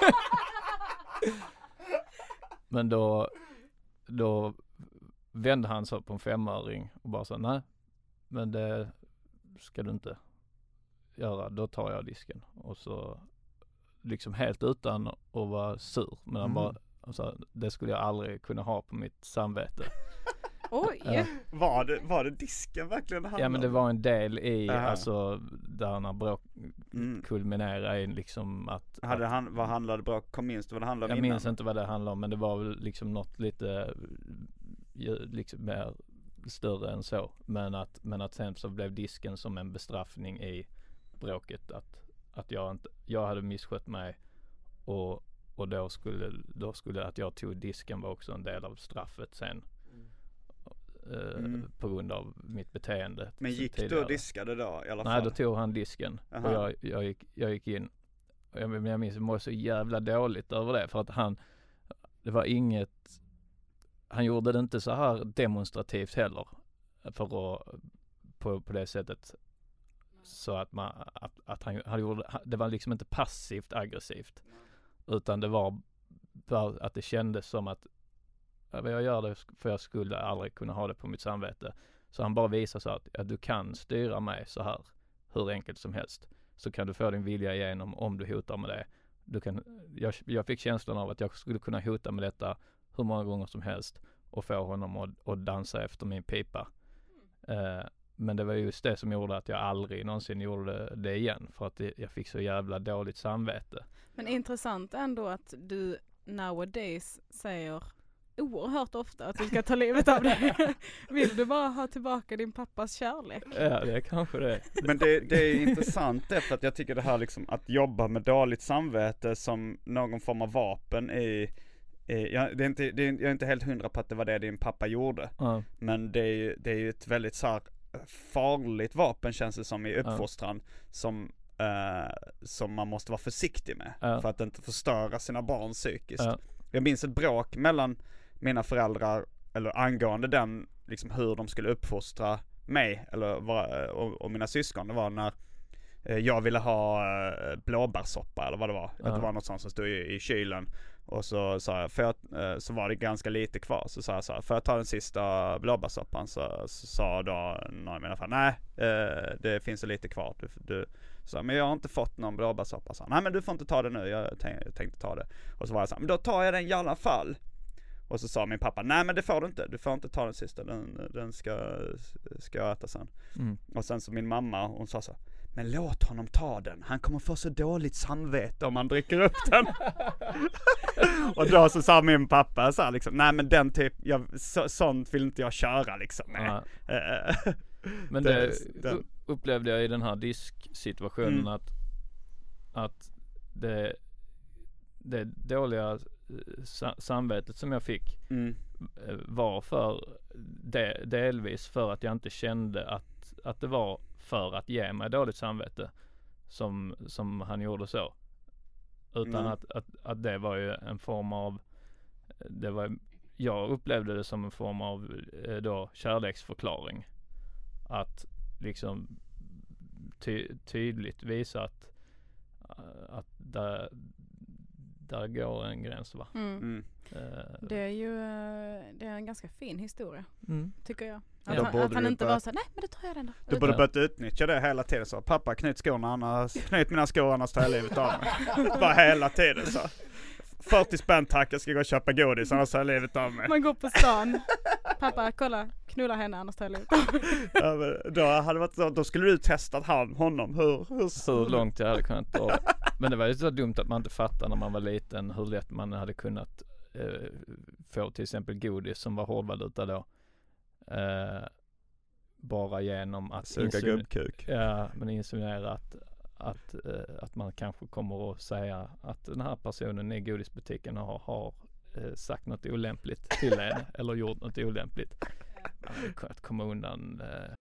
Men då vände han så på en 5-öring och bara sa nej, men det ska du inte göra. Då tar jag disken. Och så liksom helt utan att vara sur. Men han bara, alltså, det skulle jag aldrig kunna ha på mitt samvete. Oj! Var det disken verkligen det handlade? Ja, men det var en del i, alltså, där när bråk kulminerade i liksom att... Vad handlade bråk? Minns du vad det handlade om Jag innan? minns inte vad det handlade om, men det var väl liksom något lite liksom mer större än så. Men att sen så blev disken som en bestraffning i bråket, att jag hade misskött mig och då skulle att jag tog disken var också en del av straffet sen. På grund av mitt beteende. Men gick du och diskade då i alla fall? Nej, då tog han disken. Och jag gick in. Jag minns att jag var så jävla dåligt över det. För att det var inget... Han gjorde det inte så här demonstrativt heller. För att på det sättet så att han gjorde... Det var liksom inte passivt aggressivt. Utan det var bara att det kändes som att jag gör det för jag skulle aldrig kunna ha det på mitt samvete. Så han bara visar så att du kan styra mig så här hur enkelt som helst. Så kan du få din vilja igenom om du hotar med det. Jag fick känslan av att jag skulle kunna hota med detta hur många gånger som helst och få honom att dansa efter min pipa. Men det var just det som gjorde att jag aldrig någonsin gjorde det igen. För att jag fick så jävla dåligt samvete. Men intressant ändå att du nowadays säger oerhört ofta att du ska ta livet av dig. Vill du bara ha tillbaka din pappas kärlek? Ja, det är kanske det. Men det är intressant för att jag tycker det här liksom att jobba med dåligt samvete som någon form av vapen jag är inte helt 100 på att det var det din pappa gjorde. Men det är ju ett väldigt så här farligt vapen känns det som i uppfostran som man måste vara försiktig med för att inte förstöra sina barn psykiskt. Jag minns ett bråk mellan mina föräldrar eller angående den liksom hur de skulle uppfostra mig och mina syskon. Det var när jag ville ha blåbärssoppa eller vad det var. Att det var något sånt som stod i kylen. Och så sa jag, så var det ganska lite kvar. Så sa jag så här, för att ta den sista blåbärssoppan så sa då någon av mina föräldrar, nej, det finns så lite kvar. Du sa, men jag har inte fått någon blåbärssoppa. Så, nej, men du får inte ta det nu, jag tänkte ta det. Och så var jag så här, men då tar jag den i alla fall. Och så sa min pappa, nej men det får du inte. Du får inte ta den sista, den ska jag äta sen. Och sen så min mamma, hon sa så, men låt honom ta den. Han kommer få så dåligt samvete om han dricker upp den. Och då så sa min pappa så här, liksom, nej men den typ, sånt vill inte jag köra liksom. Men det upplevde jag i den här disksituationen att det dåliga samvetet som jag fick var delvis för att jag inte kände att det var för att ge mig dåligt samvete som han gjorde så. Utan att det var ju en form av jag upplevde det som en form av då kärleksförklaring. Att liksom tydligt visa att där går en gräns, va? Det är en ganska fin historia, tycker jag. Att han inte var så, nej men det tar jag den då. Du borde börjat utnyttja det hela tiden så. Pappa, knyt mina skor annars tar jag livet av mig. Bara hela tiden så. 40 spänn tack, jag ska gå och köpa godis annars tar jag livet av mig. Man går på stan. Pappa, kolla, knulla henne annars tar jag livet av mig. Ja, men då skulle du testat honom hur långt jag hade kunnat dra. Men det var ju så dumt att man inte fattade när man var liten hur lätt man hade kunnat få till exempel godis som var hårdvaluta då. Bara genom att suga gubbkuk. Ja, men insinuera att man kanske kommer att säga att den här personen i godisbutiken har sagt något olämpligt till en eller gjort något olämpligt. Att komma undan.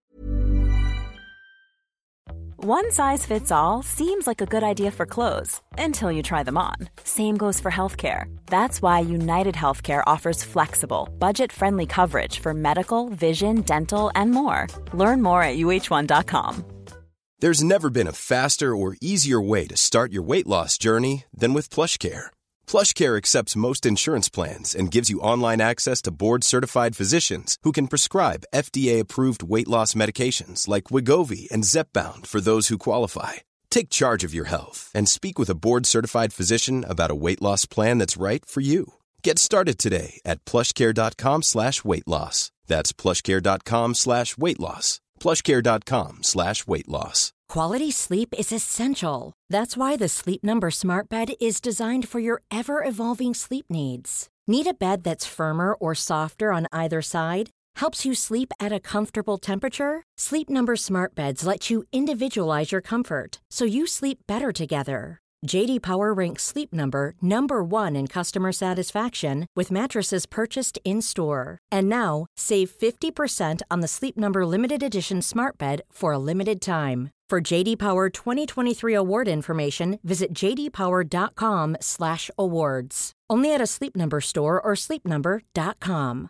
One size fits all seems like a good idea for clothes until you try them on. Same goes for healthcare. That's why United Healthcare offers flexible, budget-friendly coverage for medical, vision, dental, and more. Learn more at uh1.com. There's never been a faster or easier way to start your weight loss journey than with PlushCare. PlushCare accepts most insurance plans and gives you online access to board-certified physicians who can prescribe FDA-approved weight loss medications like Wegovy and Zepbound for those who qualify. Take charge of your health and speak with a board-certified physician about a weight loss plan that's right for you. Get started today at plushcare.com/weightloss. That's plushcare.com/weightloss. plushcare.com/weightloss. Quality sleep is essential. That's why the Sleep Number Smart Bed is designed for your ever-evolving sleep needs. Need a bed that's firmer or softer on either side? Helps you sleep at a comfortable temperature? Sleep Number Smart Beds let you individualize your comfort so you sleep better together. J.D. Power ranks Sleep Number #1 in customer satisfaction with mattresses purchased in-store. And now, save 50% on the Sleep Number Limited Edition Smart Bed for a limited time. For J.D. Power 2023 award information, visit jdpower.com/awards. Only at a Sleep Number store or sleepnumber.com.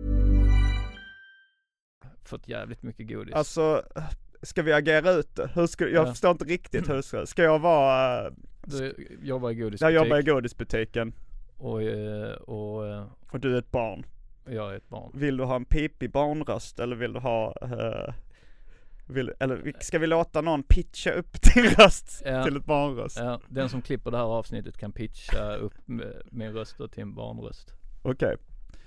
Fått jävligt mycket godis. Alltså, ska vi agera ut det? Jag förstår inte riktigt hur ska jag vara... Du jobbar i godisbutik. Jag jobbar i godisbutiken. Och du är ett barn. Jag är ett barn. Vill du ha en pipig barnröst eller vill du ha... eller ska vi låta någon pitcha upp din röst till ett barnröst? Ja, den som klipper det här avsnittet kan pitcha upp min röst till en barnröst. Okej.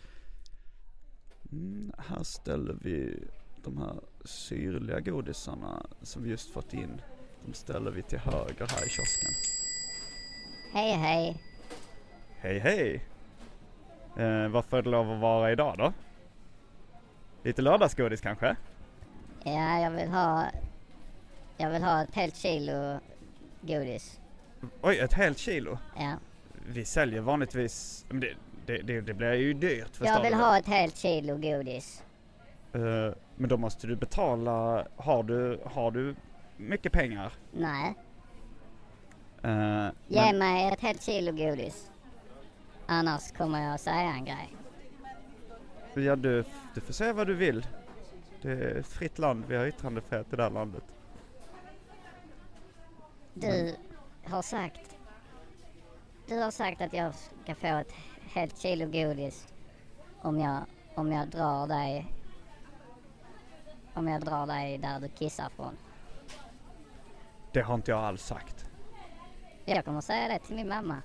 Här ställer vi de här syrliga godisarna som vi just fått in. De ställer vi till höger här i kiosken. Hej hej. Hej hej. Vad får det lov att vara idag då? Lite lördagsgodis kanske? Ja, jag vill ha ett helt kilo godis. Oj, ett helt kilo? Ja. Vi säljer vanligtvis... Det blir ju dyrt. Jag vill ha ett helt kilo godis. Men då måste du betala... Har du mycket pengar? Nej. Ge mig ett helt kilo godis. Annars kommer jag säga en grej. Ja, du får säga vad du vill. Det är ett fritt land. Vi har yttrandefrihet i det här landet. Du har sagt att jag ska få ett helt kilo godis om jag drar dig där du kissar från. Det har inte jag alls sagt. Jag kommer säga det till min mamma.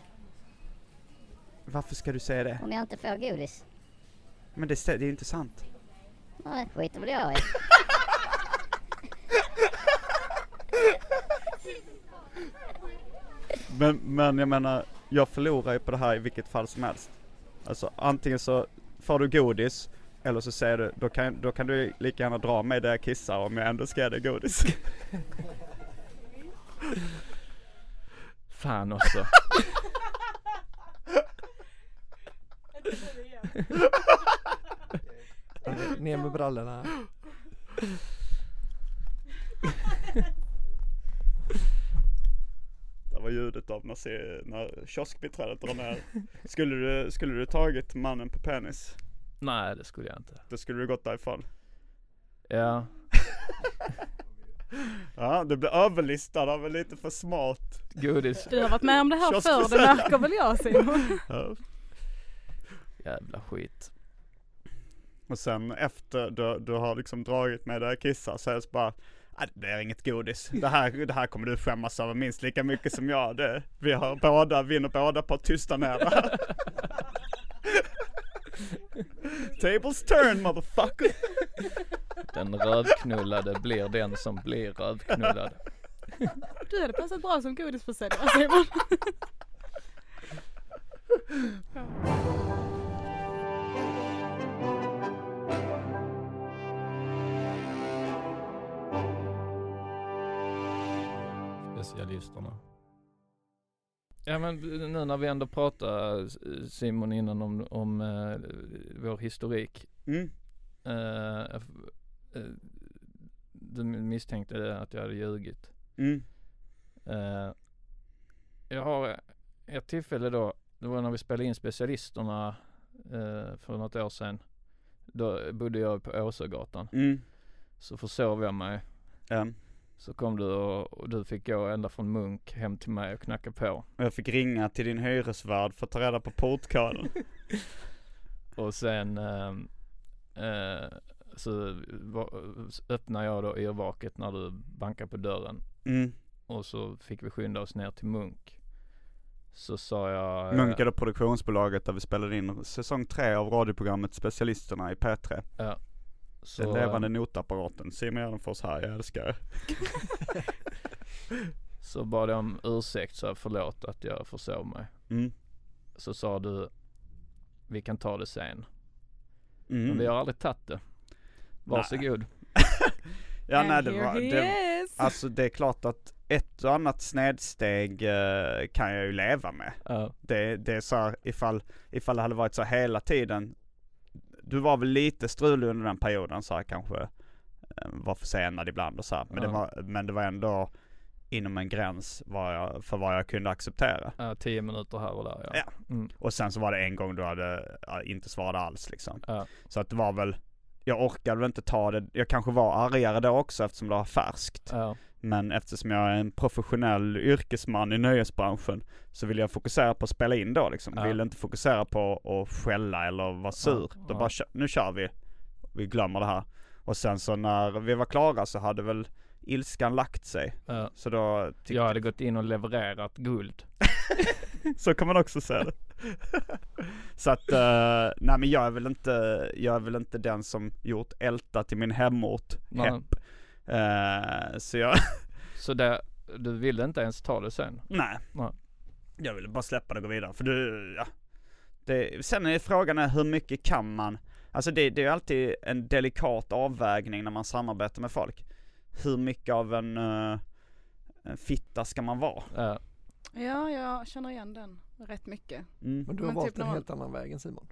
Varför ska du säga det? Om jag inte får godis. Men det är inte sant. Nej, skiter väl jag i. Men jag menar, jag förlorar ju på det här i vilket fall som helst. Alltså antingen så får du godis eller så säger du, då kan du lika gärna dra mig där jag kissar om jag ändå ska ge dig godis. Fan också. Ner med brallorna. Det var ljudet av när kioskbiträdet drar ner. Skulle du tagit mannen på penis? Nej, det skulle jag inte. Då skulle du gått därifrån. Ja. Ja, det blir överlistad av lite för smart. Godis. Du har varit med om det här förr, det märker väl jag, Simon. Ja. Jävla skit. Och sen efter du har liksom dragit med det kissar så är det så bara, det är inget godis. Det här kommer du skämmas över minst lika mycket som jag. Vi vinner båda på att tysta ner det här. Tables turn, motherfucker. Den rövknullade blir den som blir rövknullad. Du hade passat bra som godisförsäljare, Simon. Specialisterna. Ja, men nu när vi ändå pratar, Simon, innan om vår historik. Du misstänkte att jag hade ljugit. Jag har ett tillfälle då, det var när vi spelade in Specialisterna för något år sedan. Då bodde jag på Åsögatan. Så försov jag mig. Så kom du och du fick gå ända från Munk hem till mig och knacka på. Jag fick ringa till din hyresvärd för att ta reda på portkoden. Och sen så öppnade jag då yrvaket när du bankade på dörren. Och så fick vi skynda oss ner till Munk. Så sa jag... Munk är då produktionsbolaget där vi spelade in säsong 3 av radioprogrammet Specialisterna i P3. Ja. Så, den levande notapparaten. Simon Gärdenfors här, jag älskar er. Så bad jag om ursäkt, så förlåt att jag försov mig. Så sa du, vi kan ta det sen. Men vi har aldrig tagit det. Varsågod. Ja, nej, alltså det är klart att ett och annat snedsteg kan jag ju leva med. Det är så här, ifall det hade varit så hela tiden. Du var väl lite strulig under den perioden, så här, kanske var försenad ibland och så här. Men det var ändå inom en gräns för vad jag kunde acceptera. 10 minuter här och där. Ja. Och sen så var det en gång du hade inte svarat alls liksom. Så att det var väl, jag orkade väl inte ta det. Jag kanske var argare då också eftersom det var färskt. Men eftersom jag är en professionell yrkesman i nöjesbranschen så vill jag fokusera på att spela in då liksom. Vill inte fokusera på att skälla eller vara sur. Då bara, nu kör vi glömmer det här. Och sen så när vi var klara så hade väl ilskan lagt sig. Så då jag hade gått in och levererat guld. Så kan man också säga det. Så att nej, men jag är väl inte den som gjort Älta till min hemort. Så det, du ville inte ens ta det sen? Nej. Jag ville bara släppa det och gå vidare. För sen är frågan hur mycket kan man. Alltså det är alltid en delikat avvägning när man samarbetar med folk. Hur mycket av en fitta ska man vara? Ja, jag känner igen den rätt mycket. Men du har valt en helt annan väg än Simon.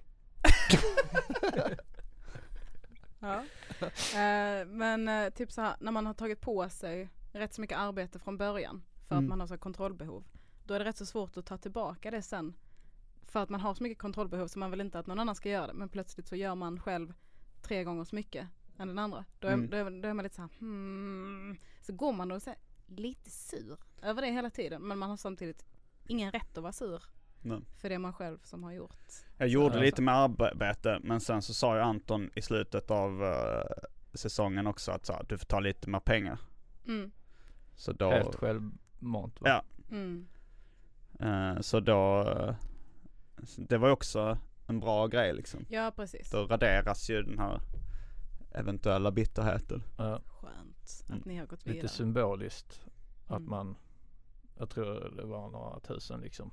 Ja. Men typ så här, när man har tagit på sig rätt så mycket arbete från början för att man har så kontrollbehov, då är det rätt så svårt att ta tillbaka det sen. För att man har så mycket kontrollbehov så man vill inte att någon annan ska göra det, men plötsligt så gör man själv 3 gånger så mycket än den andra. Då är man lite så här, så går man då och så lite sur över det hela tiden, men man har samtidigt ingen rätt att vara sur. För det är man själv som har gjort. Jag gjorde lite med arbete, men sen så sa ju Anton i slutet av säsongen också att så här, du får ta lite mer pengar. Så då, helt självmant, va? Ja. Så då det var ju också en bra grej liksom. Ja, precis. Då raderas ju den här eventuella bitterheten. Skönt att ni har gått vidare. Lite symboliskt att man, jag tror det var några tusen liksom.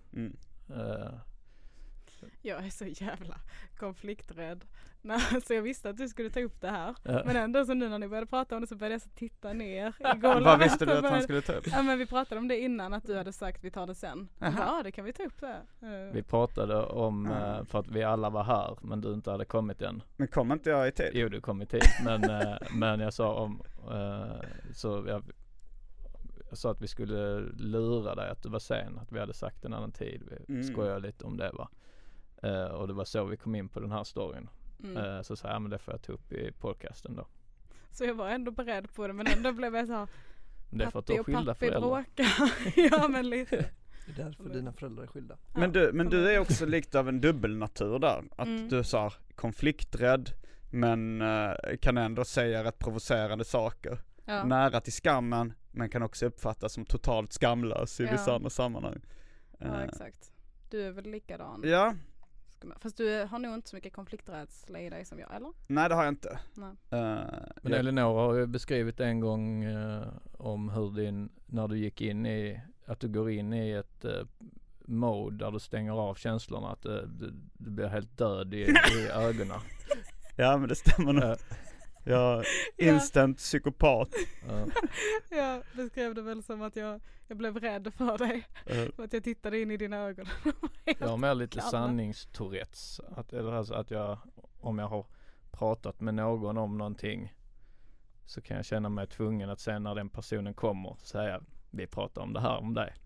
Jag är så jävla konflikträdd. Så jag visste att du skulle ta upp det här. Men ändå så nu när ni började prata om det så började jag så titta ner. Vad visste du att han skulle ta upp? Ja, men vi pratade om det innan, att du hade sagt vi tar det sen. Ja, det kan vi ta upp det. Vi pratade om, för att vi alla var här men du inte hade kommit än. Men kom inte jag i tid? Jo, du kom i tid. Men jag sa om, så jag sa att vi skulle lura dig att du var sen, att vi hade sagt en annan tid. Vi skojade lite om det, va. Och det var så vi kom in på den här storyn. Så sa jag, men det får jag ta upp i podcasten då. Så jag var ändå beredd på det, men ändå blev jag så här, det är för att du har skilda föräldrar. Ja, men lite. Det är därför dina föräldrar är skilda. Men du är också likt av en dubbelnatur där. Att du är så här konflikträdd, men kan ändå säga rätt provocerande saker. Nära till skammen, men kan också uppfattas som totalt skamlös i vissa andra sammanhang. Ja, exakt. Du är väl likadan. Ja. Fast du har nog inte så mycket konflikträdsla i dig som jag, eller? Nej, det har jag inte. Men Elinor har ju beskrivit en gång om hur när du gick in i, att du går in i ett mode där du stänger av känslorna, att du blir helt död i ögonen. Ja, men det stämmer nog. Jag instant psykopat. Jag beskrev det väl som att jag blev rädd för dig. För att jag tittade in i dina ögon. Jag har med lite sanningstourettes. Att jag, om jag har pratat med någon om någonting, så kan jag känna mig tvungen att sen när den personen kommer säga, vi pratar om det här om dig.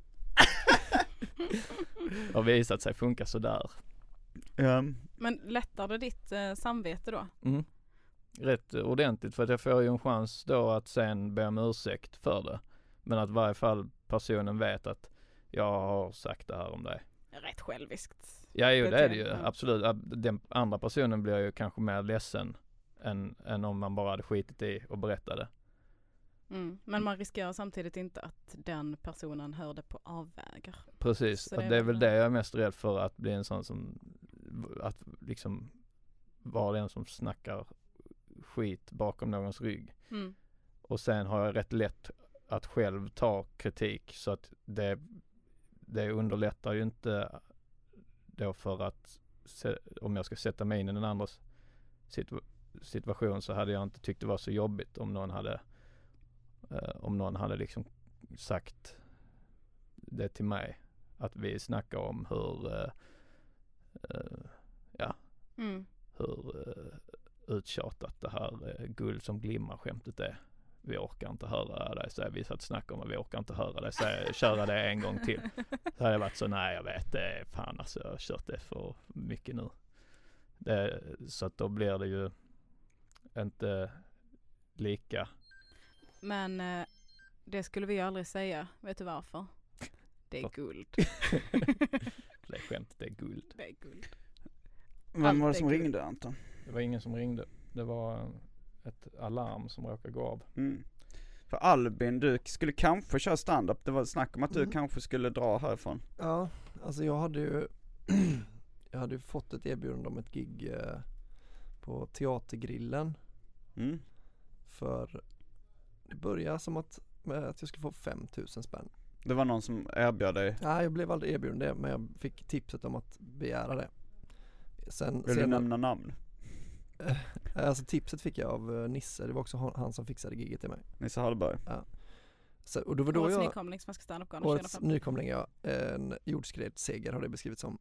Och visat sig funka så där. Men lättar det ditt samvete då? rätt ordentligt, för att jag får ju en chans då att sen be om ursäkt för det. Men att i varje fall personen vet att jag har sagt det här om dig. Rätt själviskt. Ja, jo, det är det ju. Absolut. Den andra personen blir ju kanske mer ledsen än om man bara hade skitit i och berättade. Men man riskerar samtidigt inte att den personen hör det på avvägar. Precis, och det är väl det jag är mest rädd för, att bli en sån som att liksom vara den som snackar skit bakom någons rygg. Och sen har jag rätt lätt att själv ta kritik, så att det underlättar ju inte då, för att om jag ska sätta mig in i den andras situation, så hade jag inte tyckt det var så jobbigt om någon hade liksom sagt det till mig, att vi snackar om hur hur uttjatat det här guld som glimmar skämtet är. Vi orkar inte höra dig säga, vi satt och snackade om att vi orkar inte höra dig säga, köra det en gång till. Så hade jag varit så, nej jag vet det, fan alltså jag har kört det för mycket nu. Så att då blir det ju inte lika. Men det skulle vi aldrig säga, vet du varför? Det är guld. Det är skämt, det är guld. Det är guld. Vem var det som ringde, Anton? Det var ingen som ringde. Det var ett alarm som råkade gå av. För Albin, du skulle kanske köra stand-up. Det var snack om att du kanske skulle dra härifrån. Ja, alltså jag hade ju fått ett erbjudande om ett gig på Teatergrillen. För det började som med att jag skulle få 5 000 spänn. Det var någon som erbjöd dig? Nej, jag blev aldrig erbjuden det, men jag fick tipset om att begära det. Vill du nämna namn? Alltså tipset fick jag av Nisse. Det var också han som fixade giget till mig. Nisse Hallberg. Ja. Så, och då var årets nykomling, Svenska standup-galan 2015. Årets nykomling, ja. En jordskredsseger har det beskrivits som.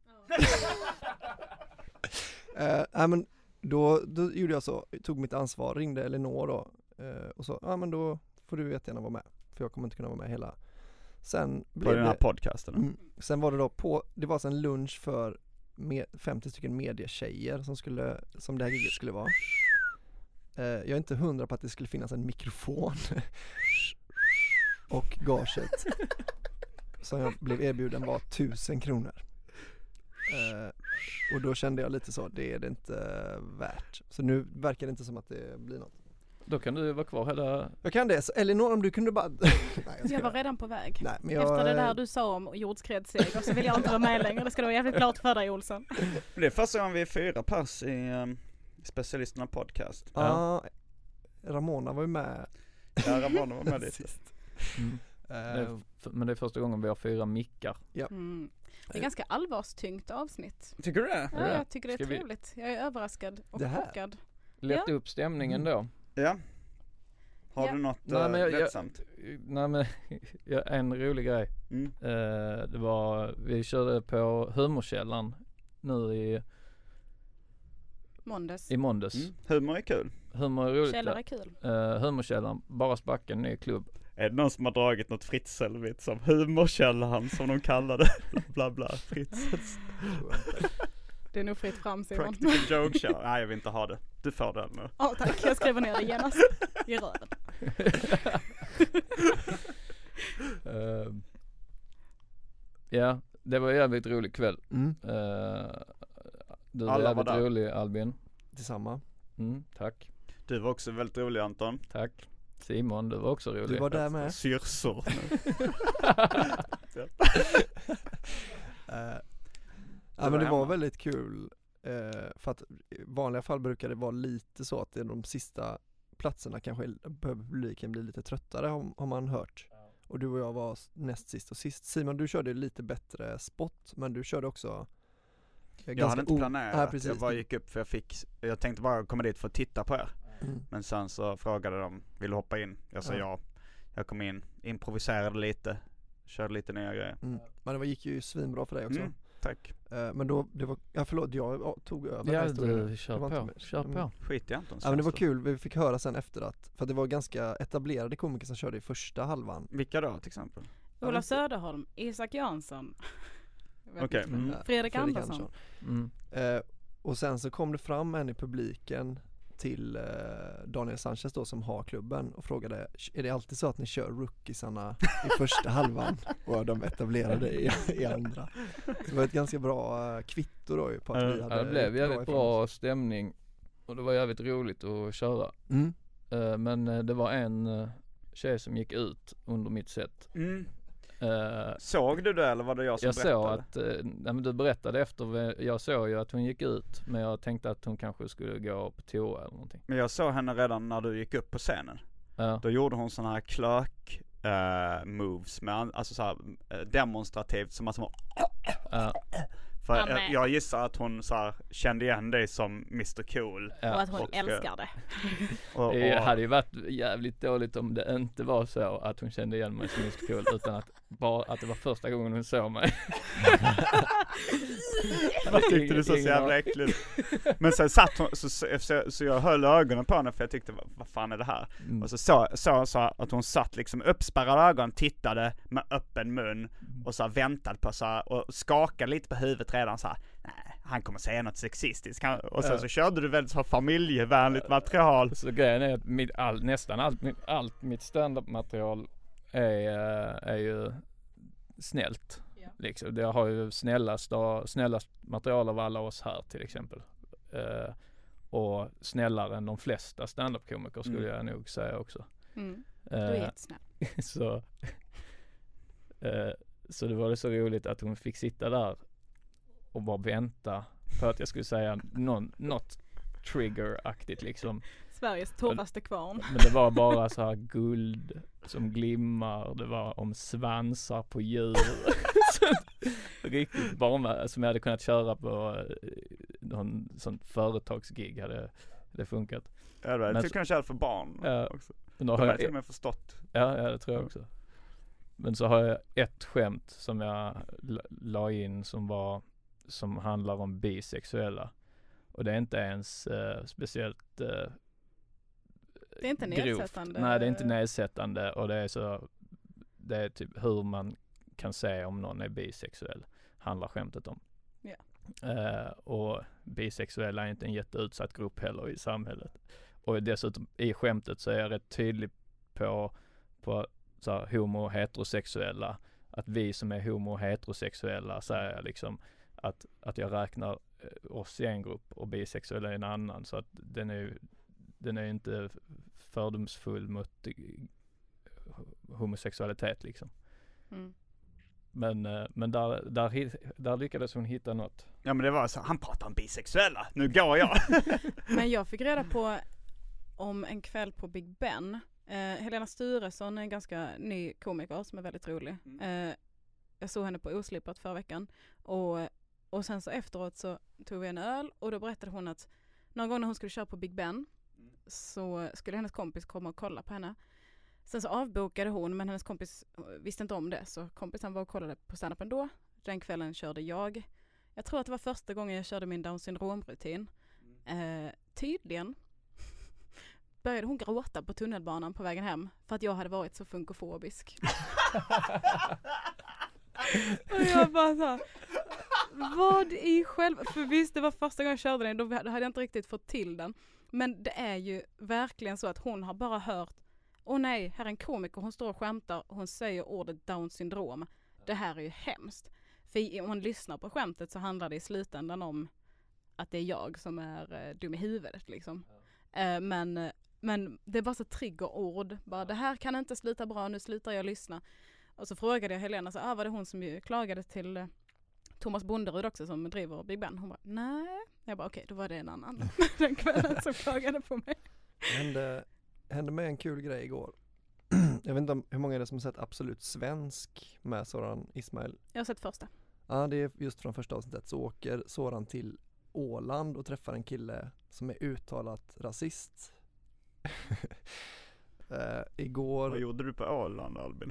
Men då gjorde jag så. Tog mitt ansvar, ringde Elinor då. Och så, men då får du jättegärna vara med. För jag kommer inte kunna vara med hela. Sen blev på den här podcasten. Sen var det då det var en lunch för 50 stycken medietjejer som det här giget skulle vara. Jag är inte 100 på att det skulle finnas en mikrofon. Och gaget som jag blev erbjuden var 1000 kronor. Och då kände jag lite så, det är det inte värt. Så nu verkar det inte som att det blir något. Då kan du vara kvar hela... Jag kan det, Elinor, om du kunde bara... Nej, jag var redan på väg. Nej, men efter det där du sa om jordskredsseger så vill jag inte vara med längre. Det ska du vara jävligt klart för dig, Olsson. Det är första gången vi är 4 pers i Specialisterna podcast. Ja, Ramona var ju med. Ja, Ramona var med lite. Men det är första gången vi har 4 mickar. Ja. Det är ganska allvarstyngt avsnitt. Tycker du det? Ja, jag tycker det är trevligt. Jag är överraskad och chockad. Lätt upp stämningen då. Ja. Har du något lättsamt? En rolig grej. Det var, vi körde på Humorkällan nu i måndags. Humor är kul. Humor är roligt. Källare är kul. Humorkällan, bara spacken, ny klubb. Är det någon som har dragit något Fritzl-vitt som Humorkällan som de kallade bla bla Fritzels? Det är nog fritt fram, Simon. Practical joke show. Nej, jag vill inte ha det. Du får det nu. Ja, tack. Jag skriver ner det genast i röven. Ja, det var en jävligt rolig kväll. Du var jävligt rolig, Albin. Detsamma. Tack. Du var också väldigt rolig, Anton. Tack. Simon, du var också rolig. Du var där med. Syrsor. Ja, men det var väldigt kul. För att i vanliga fall brukar det vara lite så att det är de sista platserna kanske publiken blir lite tröttare, har man hört. Och du och jag var näst sist och sist. Simon, du körde lite bättre spot, men du körde också jag hade inte planerat. Jag bara gick upp för jag tänkte bara komma dit för att titta på er. Men sen så frågade de, vill du hoppa in? Jag sa ja. Jag kom in, improviserade lite, körde lite nya grejer. Men det gick ju svinbra för dig också. Tack. Men då, det var, förlåt, jag tog över. Ja, du kör på. Skit i Anton. Ja, men det var kul, vi fick höra sen efter för det var ganska etablerade komiker som körde i första halvan. Vilka då till exempel? Olof Söderholm, Isak Jansson. Okej. Fredrik Andersson. Och sen så kom det fram en i publiken till Daniel Sanchez då som har klubben och frågade, är det alltid så att ni kör rookiesarna i första halvan och de etablerade i andra? Så det var ett ganska bra kvitto då på att vi hade det blev jävligt bra stämning och det var jävligt roligt att köra. Men det var en tjej som gick ut under mitt set. Såg du det eller var det jag som berättade? Jag såg att, du berättade efter, jag såg ju att hon gick ut, men jag tänkte att hon kanske skulle gå på toa eller någonting. Men jag såg henne redan när du gick upp på scenen. Ja. Då gjorde hon såna här klök moves med, alltså så här, demonstrativt som att hon för jag gissar att hon så här, kände igen dig som Mr. Cool. Och att hon älskar det. Det hade ju varit jävligt dåligt om det inte var så att hon kände igen mig som Mr. Cool, utan att det var första gången hon såg mig. Jag tyckte det så jävla äckligt. Men sen satt hon, så jag höll ögonen på henne för jag tyckte, vad fan är det här? Och så att hon satt liksom uppspärrade ögon, tittade med öppen mun och så väntade på så här, och skakade lite på huvudet redan så här. Nej, han kommer säga något sexistiskt. Och sen så körde du väldigt så familjevänligt material. Så grejen är att nästan allt mitt stand-up material är ju snällt. Liksom. Det har ju snällast material av alla oss här till exempel. Och snällare än de flesta stand-up-komiker skulle jag nog säga också. Du är jättesnäll. Så det var så roligt att hon fick sitta där och bara vänta för att jag skulle säga något trigger-aktigt liksom. Sveriges torraste kvarn. Men det var bara så här guld som glimmar, det var om svansar på djur. Riktigt bara som jag hade kunnat köra på någon sån företagsgig hade det funkat. Ja, det tycker jag köra för barn också. Men då har jag till och med förstått. Ja, det tror jag också. Men så har jag ett skämt som jag la in som handlar om bisexuella. Och det är inte ens speciellt det är inte nedsättande. Grovt. Nej, det är inte nedsättande och det är typ hur man kan se om någon är bisexuell handlar skämtet om. Yeah. Och bisexuella är inte en jätteutsatt grupp heller i samhället. Och dessutom i skämtet så är jag rätt tydlig på så här, homo- och heterosexuella. Att vi som är homo- och heterosexuella säger jag liksom att jag räknar oss i en grupp och bisexuella i en annan. Så att den är inte fördomsfull mot homosexualitet liksom. Men där lyckades hon hitta något. Ja, men det var så, han pratar om bisexuella, nu går jag. Men jag fick reda på om en kväll på Big Ben. Helena Sturesson är en ganska ny komiker som är väldigt rolig. Jag såg henne på Oslipat förra veckan. Och sen så efteråt så tog vi en öl och då berättade hon att någon gång när hon skulle köra på Big Ben så skulle hennes kompis komma och kolla på henne. Sen så avbokade hon, men hennes kompis visste inte om det. Så kompisen var och kollade på stand-up ändå. Den kvällen körde jag. Jag tror att det var första gången jag körde min Down syndrom-rutin. Tydligen började hon gråta på tunnelbanan på vägen hem för att jag hade varit så funkofobisk. Och jag bara så här, vad i själv... För visst, det var första gången jag körde den, då hade jag inte riktigt fått till den. Men det är ju verkligen så att hon har bara hört, åh nej, här är en komiker, hon står och skämtar och hon säger ordet Down syndrom. Det här är ju hemskt. För om man lyssnar på skämtet så handlar det i slutändan om att det är jag som är dum i huvudet liksom. Men det är bara så triggerord. Bara, det här kan inte sluta bra, nu slutar jag lyssna. Och så frågade jag Helena, så, var det hon som ju klagade till Thomas Bonderud också som driver Big Ben? Hon bara, nej. Jag bara, okej, då var det en annan den kvällen som klagade på mig. Hände med en kul grej igår. Jag vet inte hur många är det som har sett Absolut Svensk med Soran Ismail. Jag har sett första. Ja, det är just från första avsnittet. Så åker Soran till Åland och träffar en kille som är uttalat rasist. Igår... Vad gjorde du på Åland, Albin?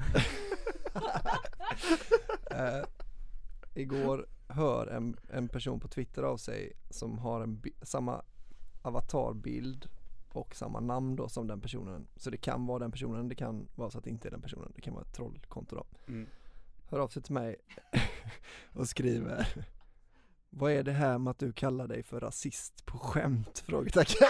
Igår hör en person på Twitter av sig som har samma avatarbild och samma namn då som den personen. Så det kan vara den personen, det kan vara så att det inte är den personen. Det kan vara ett trollkonto då. Hör av sig till mig och skriver: Vad är det här med att du kallar dig för rasist på skämt? Frågetecken.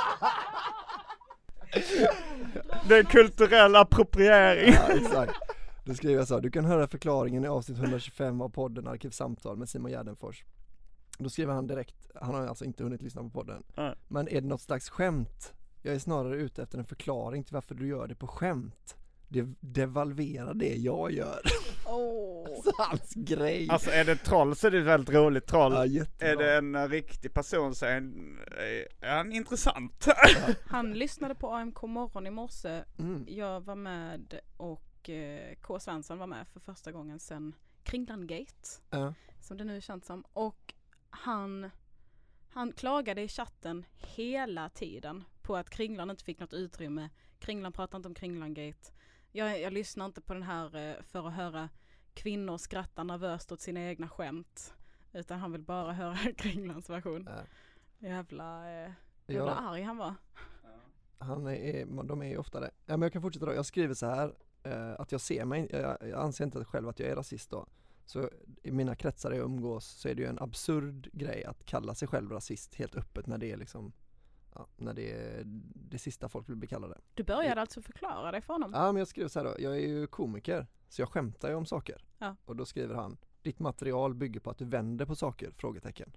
Det är kulturell appropriering. Ja, exakt. Då skriver jag så här: du kan höra förklaringen i avsnitt 125 av podden Arkivsamtal med Simon Gärdenfors. Då skriver han direkt, han har alltså inte hunnit lyssna på podden. Men är det något slags skämt? Jag är snarare ute efter en förklaring till varför du gör det på skämt. Det devalverar det jag gör. Alltså hans grej. Alltså är det troll så är det ett väldigt roligt troll. Ja, jättebra. Är det en riktig person så är han intressant. Ja. Han lyssnade på AMK morgon i morse. Jag var med och K. Svensson var med för första gången sedan Kringlandgate. Som det nu känns som. Och han klagade i chatten hela tiden på att Kringland inte fick något utrymme. Kringland pratade inte om Kringlandgate. Jag lyssnar inte på den här för att höra kvinnor skratta nervöst åt sina egna skämt. Utan han vill bara höra Kringlands version. Jävla arg han var. De är ju ofta det. Ja, men jag kan fortsätta då. Jag skriver så här att jag ser mig. Jag anser inte själv att jag är rasist då. Så i mina kretsar jag umgås så är det ju en absurd grej att kalla sig själv rasist helt öppet när det är liksom när det är det sista folk vill bli kallade. Du började alltså förklara dig för honom? Ja, men jag skriver så här då. Jag är ju komiker så jag skämtar ju om saker. Ja. Och då skriver han: ditt material bygger på att du vänder på saker? Frågetecken.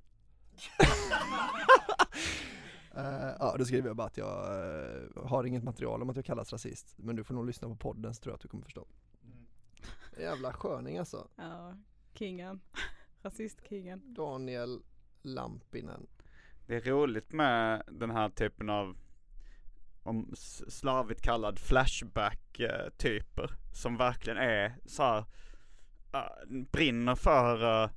Då skriver jag bara att jag har inget material om att jag kallas rasist. Men du får nog lyssna på podden så tror jag att du kommer förstå. Jävla sköning alltså. Ja, kingen. Rasistkingen. Daniel Lampinen. Det är roligt med den här typen av slarvigt kallad flashback-typer som verkligen är så här, brinner för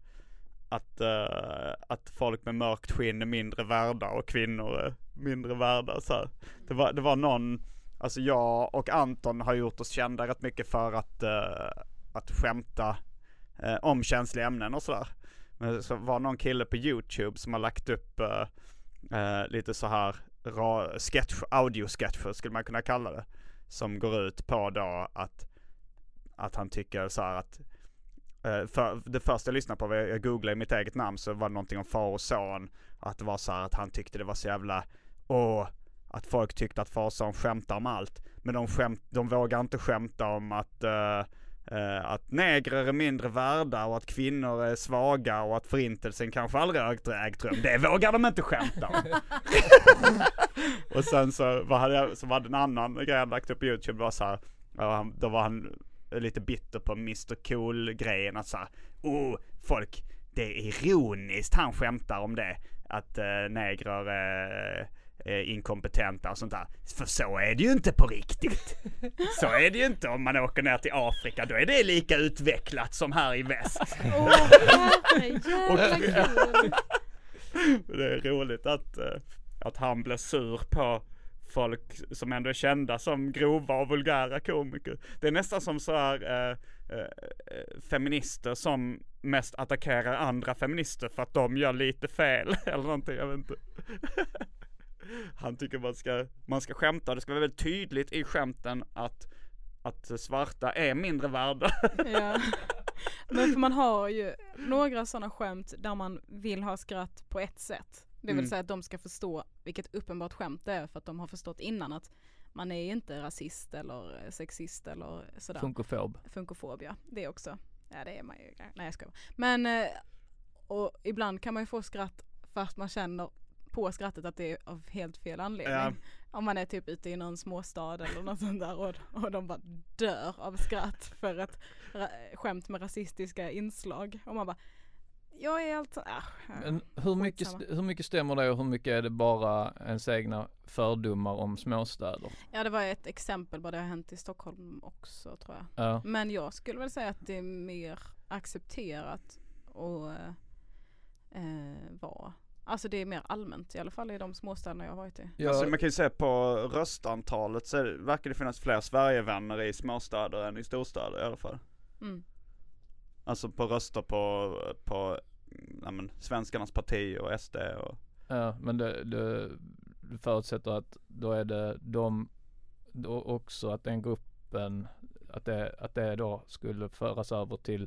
att folk med mörkt skinn är mindre värda och kvinnor är mindre värda. Så här. Det var någon, alltså jag och Anton har gjort oss kända rätt mycket för att skämta om känsliga ämnen och sådär. Men så var någon kille på YouTube som har lagt upp lite så här audio-sketcher skulle man kunna kalla det, som går ut på då att han tycker så här att för det första jag lyssnade på, jag googlade i mitt eget namn, så var det någonting om far och son, att det var så här att han tyckte det var så jävla att folk tyckte att far och son skämtar om allt, men de vågar inte skämta om att negrer är mindre värda och att kvinnor är svaga och att förintelsen kanske aldrig ägt rum. Det vågar de inte skämta om. Och sen så var det en annan grej jag lagt upp på YouTube. Var så här, då var han lite bitter på Mr. Cool-grejen. Att så här, folk, det är ironiskt han skämtar om det. Att negrer är inkompetenta och sånt där. För så är det ju inte på riktigt. Så är det ju inte om man åker ner till Afrika. Då är det lika utvecklat som här i väst. Det är roligt att han blir sur på folk som ändå är kända som grova och vulgära komiker. Det är nästan som så här feminister som mest attackerar andra feminister för att de gör lite fel eller någonting, jag vet inte. Han tycker man ska skämta. Det ska vara väldigt tydligt i skämten att svarta är mindre värda. Ja. Men för man har ju några sådana skämt där man vill ha skratt på ett sätt. Det vill säga att de ska förstå vilket uppenbart skämt det är, för att de har förstått innan att man är inte rasist eller sexist eller sådär. Funkofob, ja. Det också. Ja, det är man ju. Nej, jag ska. Men och ibland kan man ju få skratt fast man känner på skrattet att det är av helt fel anledning. Ja. Om man är typ ute i någon småstad eller något sånt där och de bara dör av skratt för ett skämt med rasistiska inslag. Och man bara, jag är alltså... Men hur mycket stämmer det och hur mycket är det bara ens egna fördomar om småstäder? Ja, det var ett exempel, bara det har hänt i Stockholm också, tror jag. Ja. Men jag skulle väl säga att det är mer accepterat och vara... Alltså det är mer allmänt i alla fall i de småstäderna jag har varit i. Ja. Alltså man kan ju se på röstantalet så verkar det finnas fler Sverigevänner i småstäder än i storstäder i alla fall. Mm. Alltså på röster på svenskarnas parti och SD och... Ja, men det förutsätter att då är det de då också att den gruppen att det då skulle föras över till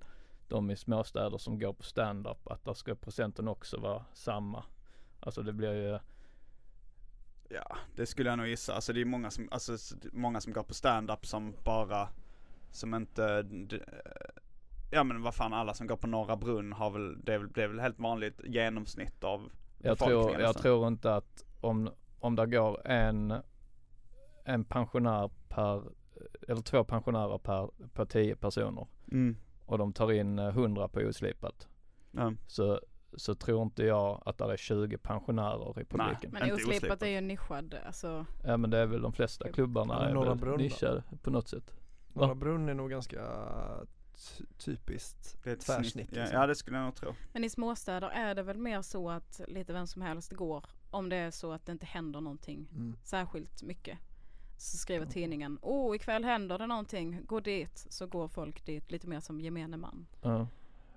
de i småstäder som går på stand-up, att där ska procenten också vara samma. Alltså det blir ju... Ja, det skulle jag nog gissa. Alltså det är många som går på stand-up som inte... Ja men vad fan, alla som går på Norra Brunn har väl, det är väl helt vanligt genomsnitt av befolkningen. Jag tror inte att om det går en pensionär eller 2 pensionärer på 10 personer och de tar in 100 på oslipat, så tror inte jag att det är 20 pensionärer i publiken. Men oslipat är ju nischad. Alltså... Ja men det är väl de flesta klubbarna är väl nischade på något sätt. Norra Brunn är nog ganska typiskt tvärsnitt. Ja, det skulle jag nog tro. Men i småstäder är det väl mer så att lite vem som helst går, om det är så att det inte händer någonting särskilt mycket. Så skriver tidningen, ikväll händer det någonting, gå dit. Så går folk dit lite mer som gemene man. Ja.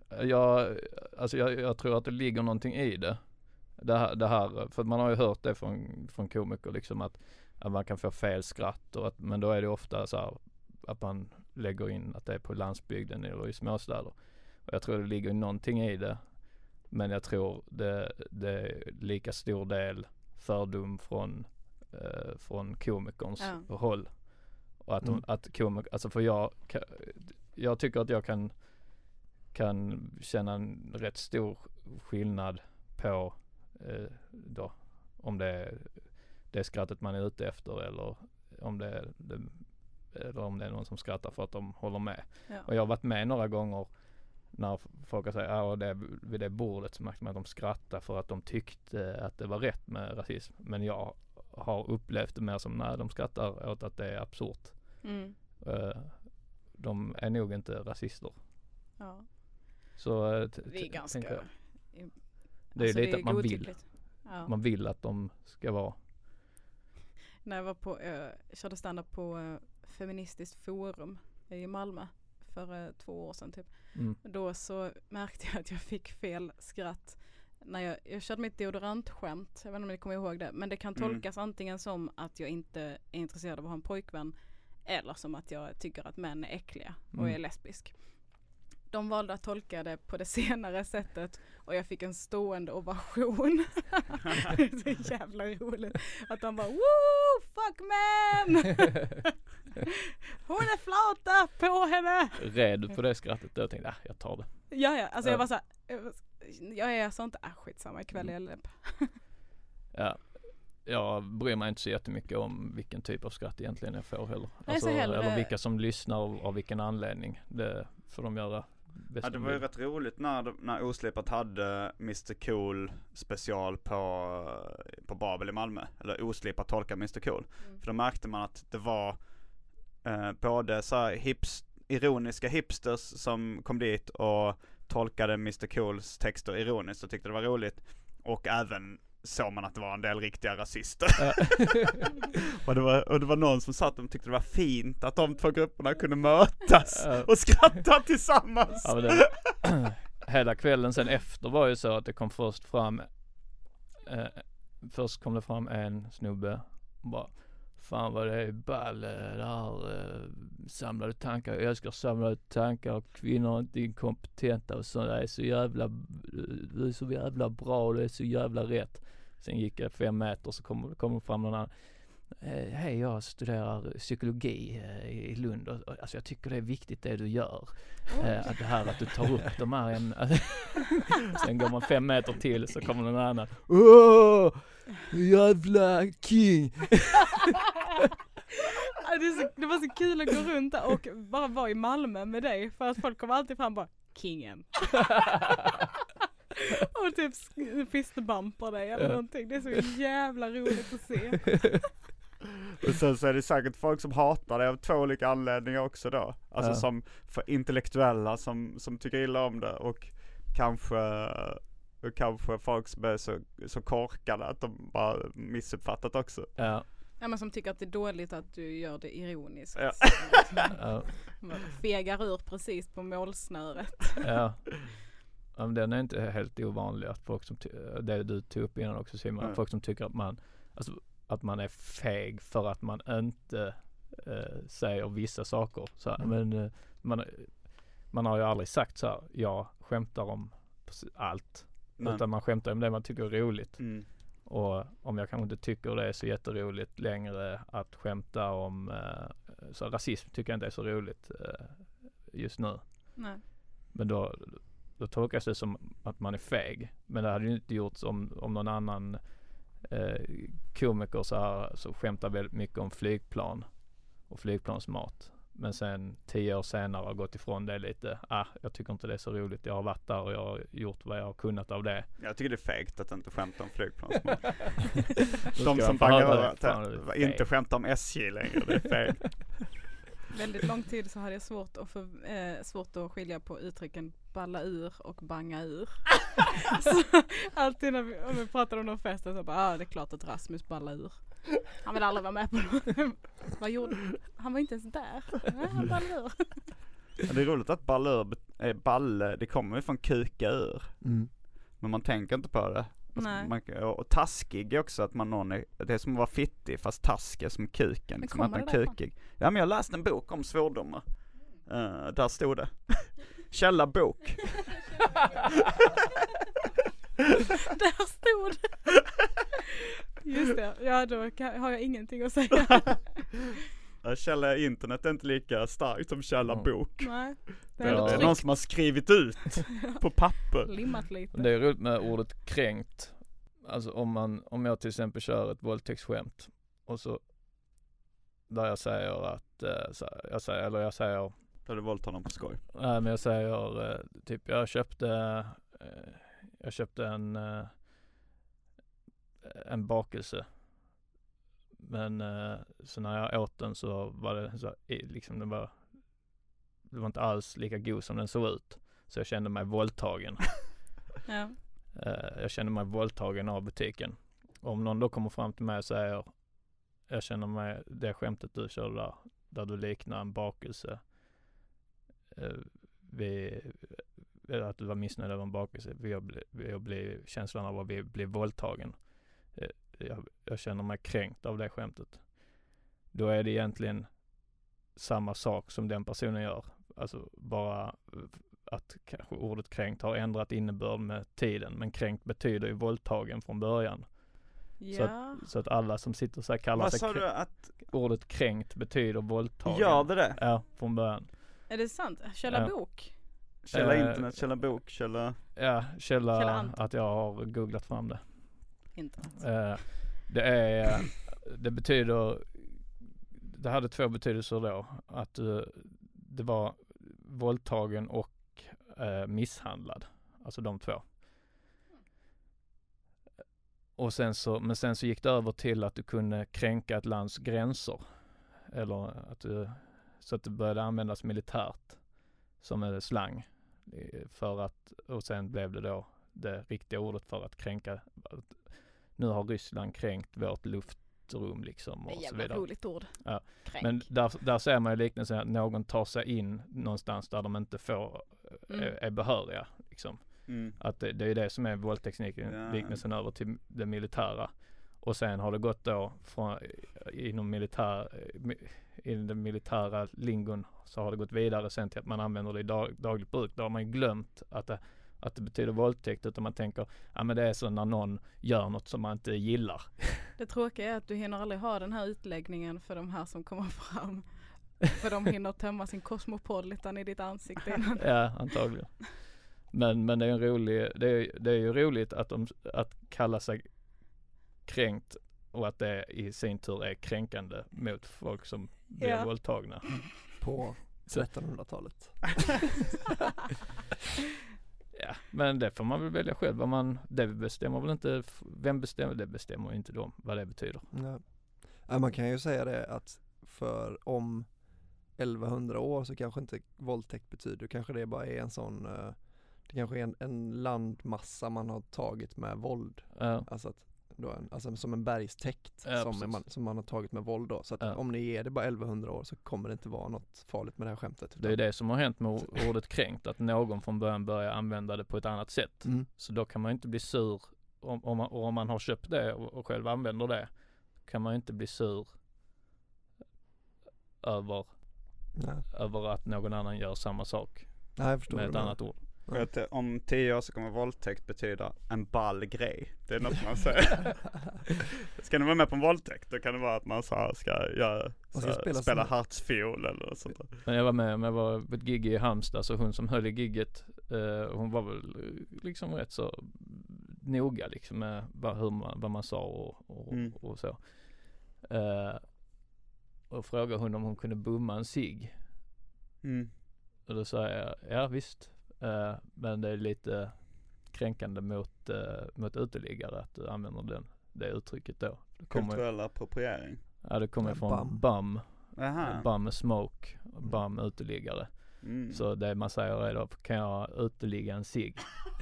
Jag tror att det ligger någonting i det här, för man har ju hört det från komiker liksom, att man kan få fel skratt men då är det ofta så här, att man lägger in att det är på landsbygden eller i småstäder. Och jag tror det ligger någonting i det, men jag tror det är lika stor del fördom från komikerns håll. Och att komiker, alltså för jag tycker att jag kan känna en rätt stor skillnad på då, om det är skrattet man är ute efter eller om det är någon som skrattar för att de håller med. Ja. Och jag har varit med några gånger när folk har sagt vid det bordet så märkte man att de skrattar för att de tyckte att det var rätt med rasism. Men jag har upplevt det mer som när de skrattar åt att det är absurt. De är nog inte rasister. Ja. Så det är ganska... Det är lite att man vill. Ja. Man vill att de ska vara. När jag var körde stand-up på Feministiskt forum i Malmö för 2 år sedan typ. Då så märkte jag att jag fick fel skratt när jag körde mitt deodorantskämt. Jag vet inte om ni kommer ihåg det, men det kan tolkas antingen som att jag inte är intresserad av att ha en pojkvän eller som att jag tycker att män är äckliga och är lesbisk. De valde att tolka det på det senare sättet och jag fick en stående ovation. Det är så jävla roligt. Att de bara, woo, fuck man! Hon är flauta på henne! Rädd du på det skrattet då? Jag tänkte, jag tar det. Ja, alltså jag var så här, jag är så inte skitsamma ikväll i LP. Ja. Jag bryr mig inte så jättemycket om vilken typ av skratt egentligen jag får heller. Eller vilka som lyssnar och av vilken anledning. Det får de göra. Ja, det var ju rätt roligt när Oslipat hade Mr. Cool special på Babel i Malmö. Eller Oslipat tolkar Mr. Cool. För då märkte man att det var både så här ironiska hipsters som kom dit och tolkade Mr. Cools texter ironiskt och tyckte det var roligt. Och även såg man att det var en del riktiga rasister. och det var någon som sa att de tyckte det var fint att de 2 grupperna kunde mötas och skratta tillsammans. Ja, hela kvällen sen efter var ju så att det kom först kom det fram en snubbe och bara, fan vad det är ball det här samlade tankar. Jag älskar samlade tankar och kvinnor är inte inkompetenta och så. Det är så jävla bra och det är så jävla rätt. Sen gick jag 5 meter så kom fram någon annan. Hej, jag studerar psykologi i Lund och alltså jag tycker det är viktigt det du gör. Att det här att du tar upp de här sen går man 5 meter till så kommer någon annan. Jävla king! Det var så kul att gå runt där och bara vara i Malmö med dig för att folk kommer alltid fram bara kingen. Och typ fistbumpar dig eller någonting. Det är så jävla roligt att se. Och sen så är det säkert folk som hatar det av 2 olika anledningar också då. Alltså som för intellektuella som tycker illa om det och kanske folk som är så korkade att de bara missuppfattat också. Ja, men som tycker att det är dåligt att du gör det ironiskt. Ja. Fegar ur precis på målsnöret. Ja. Men den är inte helt ovanlig att folk som det du tog upp innan också Simon, folk som tycker att man är feg för att man inte säger vissa saker så men man har ju aldrig sagt så här, jag skämtar om allt. Nej. Utan man skämtar om det man tycker är roligt. Mm. Och om jag kanske inte tycker det är så jätteroligt längre att skämta om så rasism tycker jag inte är så roligt just nu. Nej. Men då tolkas det som att man är feg. Men det hade ju inte gjorts om någon annan komiker så skämtar väldigt mycket om flygplan och flygplansmat. Men sen 10 år senare har gått ifrån det lite. Jag tycker inte det är så roligt. Jag har varit där och jag har gjort vad jag har kunnat av det. Jag tycker det är fegt att inte skämta om flygplansmat. De som bangar att inte skämta om SJ längre, det är fegt. Väldigt lång tid så hade jag svårt att skilja på uttrycken balla ur och banga ur. Så alltid när vi pratar om någon fest så bara, det är klart att Rasmus ballar ur. Han vill aldrig vara med på det. Vad gjorde han? Han var inte ens där. Nej, han ballade ur. Ja, det är roligt att balle, det kommer ju från kuka ur. Mm. Men man tänker inte på det. Nej. Och taskig är också att det är som att vara fittig fast taskig är som kuken. Liksom att man är kukig. Ja, men jag läste en bok om svordomar. Där stod det. Källarbok. Där stod det. Just det. Ja, då har jag ingenting att säga. Källa internet är inte lika starkt som källarbok. Nej. Det är någon som har skrivit ut på papper. Limmat lite. Det är roligt med ordet kränkt. Alltså om jag till exempel kör ett våldtäktsskämt och så där jag säger att jag säger där du våldtar någon på skoj. Nej, men jag säger typ jag köpte en bakelse. Men så när jag åt den så var det så liksom det var inte alls lika god som den såg ut. Så jag kände mig våldtagen. Ja. Jag kände mig våldtagen av butiken. Om någon då kommer fram till mig och säger jag känner mig, det skämtet du körde där du liknar en bakelse att du var missnöjd över en bakelse, jag blir känslan av att bli våldtagen. Jag känner mig kränkt av det skämtet. Då är det egentligen samma sak som den personen gör. Alltså bara att kanske ordet kränkt har ändrat innebörd med tiden. Men kränkt betyder ju våldtagen från början. Ja. Så att alla som sitter så här kallar Vad sig sa du att ordet kränkt betyder våldtagen. Ja, det. Ja, från början. Är det sant? Källarbok? Källa internet, källa bok, källa... Ja, källa att jag har googlat fram det. Internet. Det betyder, det hade 2 betydelser då. Att det var våldtagen och misshandlad. Alltså de 2. Och sen så gick det över till att du kunde kränka ett lands gränser. Eller så att det började användas militärt som en slang. Och sen blev det då det riktiga ordet för att kränka. Nu har Ryssland kränkt vårt luftrum liksom. Och så vidare. Roligt ord. Ja. Men där ser man ju liknelsen att någon tar sig in någonstans där de inte är behöriga. Liksom. Mm. Att det är det som är våldtekniken, liknelsen över till det militära. Och sen har det gått då i den militära lingon så har det gått vidare sen till att man använder det i dagligt bruk. Då har man ju glömt att det betyder våldtäkt, utan man tänker men det är så när någon gör något som man inte gillar. Det tråkiga är att du hinner aldrig ha den här utläggningen för de här som kommer fram. För de hinner tömma sin kosmopolitan i ditt ansikte innan. Ja, antagligen. Men det är en rolig, det är ju roligt att kalla sig kränkt och att det i sin tur är kränkande mot folk som blir våldtagna. På 1300-talet. Ja, men det får man väl välja själv. Det bestämmer väl inte, vem bestämmer det, bestämmer inte de vad det betyder. Ja, man kan ju säga det att för om 1100 år så kanske inte våldtäkt betyder, kanske det bara är en sån, det kanske är en landmassa man har tagit med våld. Ja. Alltså som en bergstäkt som man har tagit med våld då. Så att om ni ger det bara 1100 år så kommer det inte vara något farligt med det här skämtet. Det är det som har hänt med ordet kränkt, att någon från början börjar använda det på ett annat sätt. Mm. Så då kan man inte bli sur om man har köpt det och själv använder det, kan man inte bli sur över att någon annan gör samma sak. Nej, jag förstår med ett det. annat ord. Vet du, om 10 år så kommer våldtäkt betyda en ball grej. Det är något man säger. Ska ni vara med på en våldtäkt, då kan det vara att man ska spela hartsfiol eller något sånt där. Men jag var med, jag var på ett gig i Halmstad, så hon som höll i gigget, hon var väl liksom rätt så noga liksom med vad man sa och så. Och frågade hon om hon kunde bumma en cigg. Och då sa jag, ja visst. Men det är lite kränkande mot uteliggare att du använder det uttrycket då. Kulturell appropriering. Ja, det kommer från bum. Bum med smoke, bum uteliggare. Så det man säger är då, kan jag uteligga en cigg?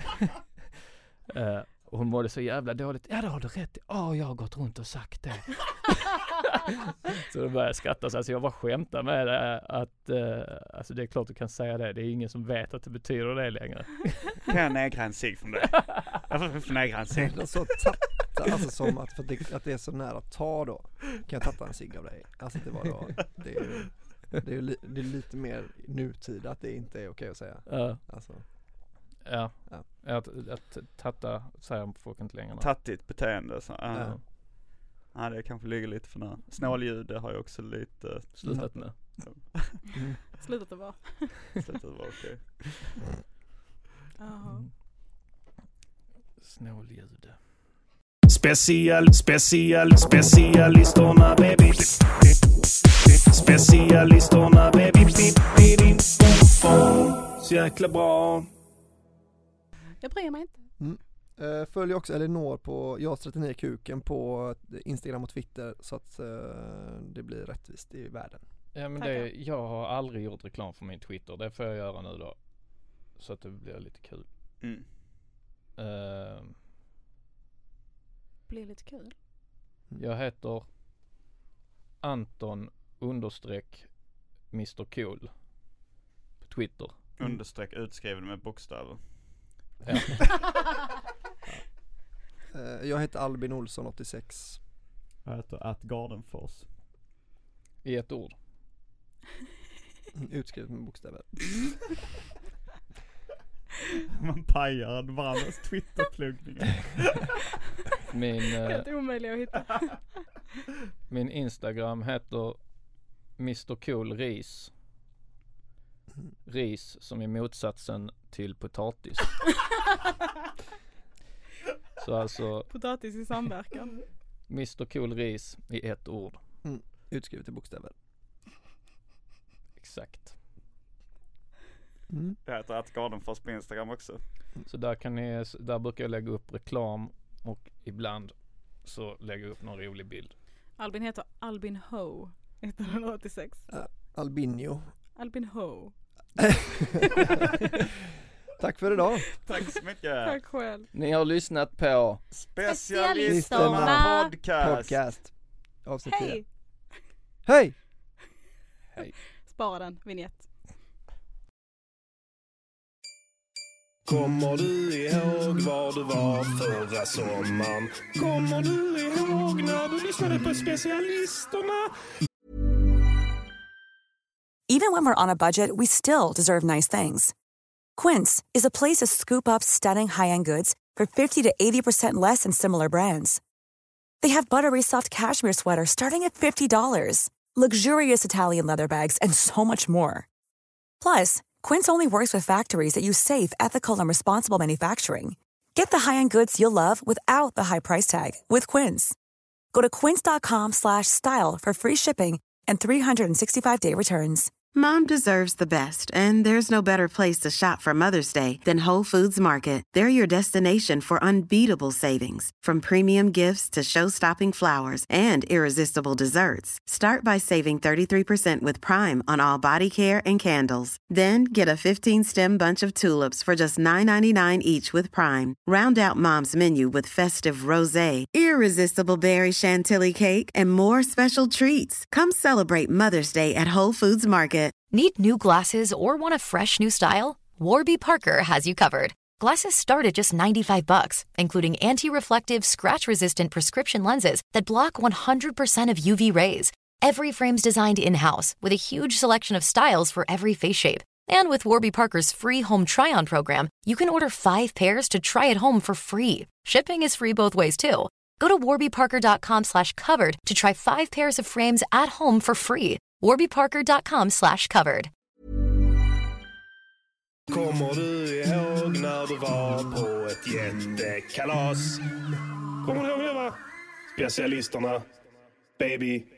Och hon mådde så jävla dåligt. Ja, det har du rätt i. Jag har gått runt och sagt det. Så då började jag skratta. Så alltså jag bara skämtar med det. Att, alltså det är klart du kan säga det. Det är ingen som vet att det betyder det längre. Kan jag negra en cigg från dig? Jag får negra en cigg. Det är så tatta, alltså som att det är så nära att ta då. Kan jag tatta en cigg av dig? Alltså det var då, det är lite mer nutid att det inte är okej att säga. Alltså. Ja. Att tatta säger folk inte längre. Tattigt beteende. Så. Ja, det kanske ligger lite för nära. Snåljud, det har jag också lite slutat med. Slutat att vara. Slutat att vara, okej. Snåljud. Specialisterna baby. Specialisterna baby. Så jäkla bra. Jag bryr mig inte. Följ också Elinor på JAS39kuken på Instagram och Twitter så att det blir rättvist i världen. Ja, men jag har aldrig gjort reklam för min Twitter. Det får jag göra nu då. Så att det blir lite kul. Blir lite kul. Jag heter Anton_Mr Cool på Twitter. Understreck utskriven med bokstäver. Ja. Jag heter Albin Olsson 86. Jag heter @Gardenfors. I ett ord. Utskrivet med bokstäver. Man pajar varandras Twitter-pluggningar. Helt omöjligt att hitta. Min Instagram heter Mr Cool Ris. Ris som är motsatsen till potatis. Så alltså potatis i samverkan. Mr Cool Ris i ett ord. Utskrivet i bokstäver. Exakt. Jag heter @Gardenfors på Instagram också. Så där brukar jag lägga upp reklam och ibland så lägger jag upp någon rolig bild. Albin heter Albin Ho 1986. Albinio. Albin Ho. Tack för idag. Tack så mycket. Tack själv. Ni har lyssnat på Specialisterna podcast. Avsnitt 10. Hej. Hej. Hej. Spara den, vignett. Kommer du ihåg var du var förra sommaren? Kommer du ihåg när du lyssnade på Specialisterna? Even when we're on a budget, we still deserve nice things. Quince is a place to scoop up stunning high-end goods for 50 to 80% less than similar brands. They have buttery soft cashmere sweaters starting at $50, luxurious Italian leather bags, and so much more. Plus, Quince only works with factories that use safe, ethical, and responsible manufacturing. Get the high-end goods you'll love without the high price tag with Quince. Go to quince.com/style for free shipping and 365-day returns. Mom deserves the best, and there's no better place to shop for Mother's Day than Whole Foods Market. They're your destination for unbeatable savings, from premium gifts to show-stopping flowers and irresistible desserts. Start by saving 33% with Prime on all body care and candles. Then get a 15-stem bunch of tulips for just $9.99 each with Prime. Round out Mom's menu with festive rosé, irresistible berry chantilly cake, and more special treats. Come celebrate Mother's Day at Whole Foods Market. Need new glasses or want a fresh new style? Warby Parker has you covered. Glasses start at just $95, including anti-reflective, scratch-resistant prescription lenses that block 100% of UV rays. Every frame's designed in-house with a huge selection of styles for every face shape. And with Warby Parker's free home try-on program, you can order 5 pairs to try at home for free. Shipping is free both ways too. Go to warbyparker.com/covered to try 5 pairs of frames at home for free. warbyparker.com/covered. Kommer du ihåg när du var på ett jättekalas? Kommer du ihåg det, va? Specialisterna, baby.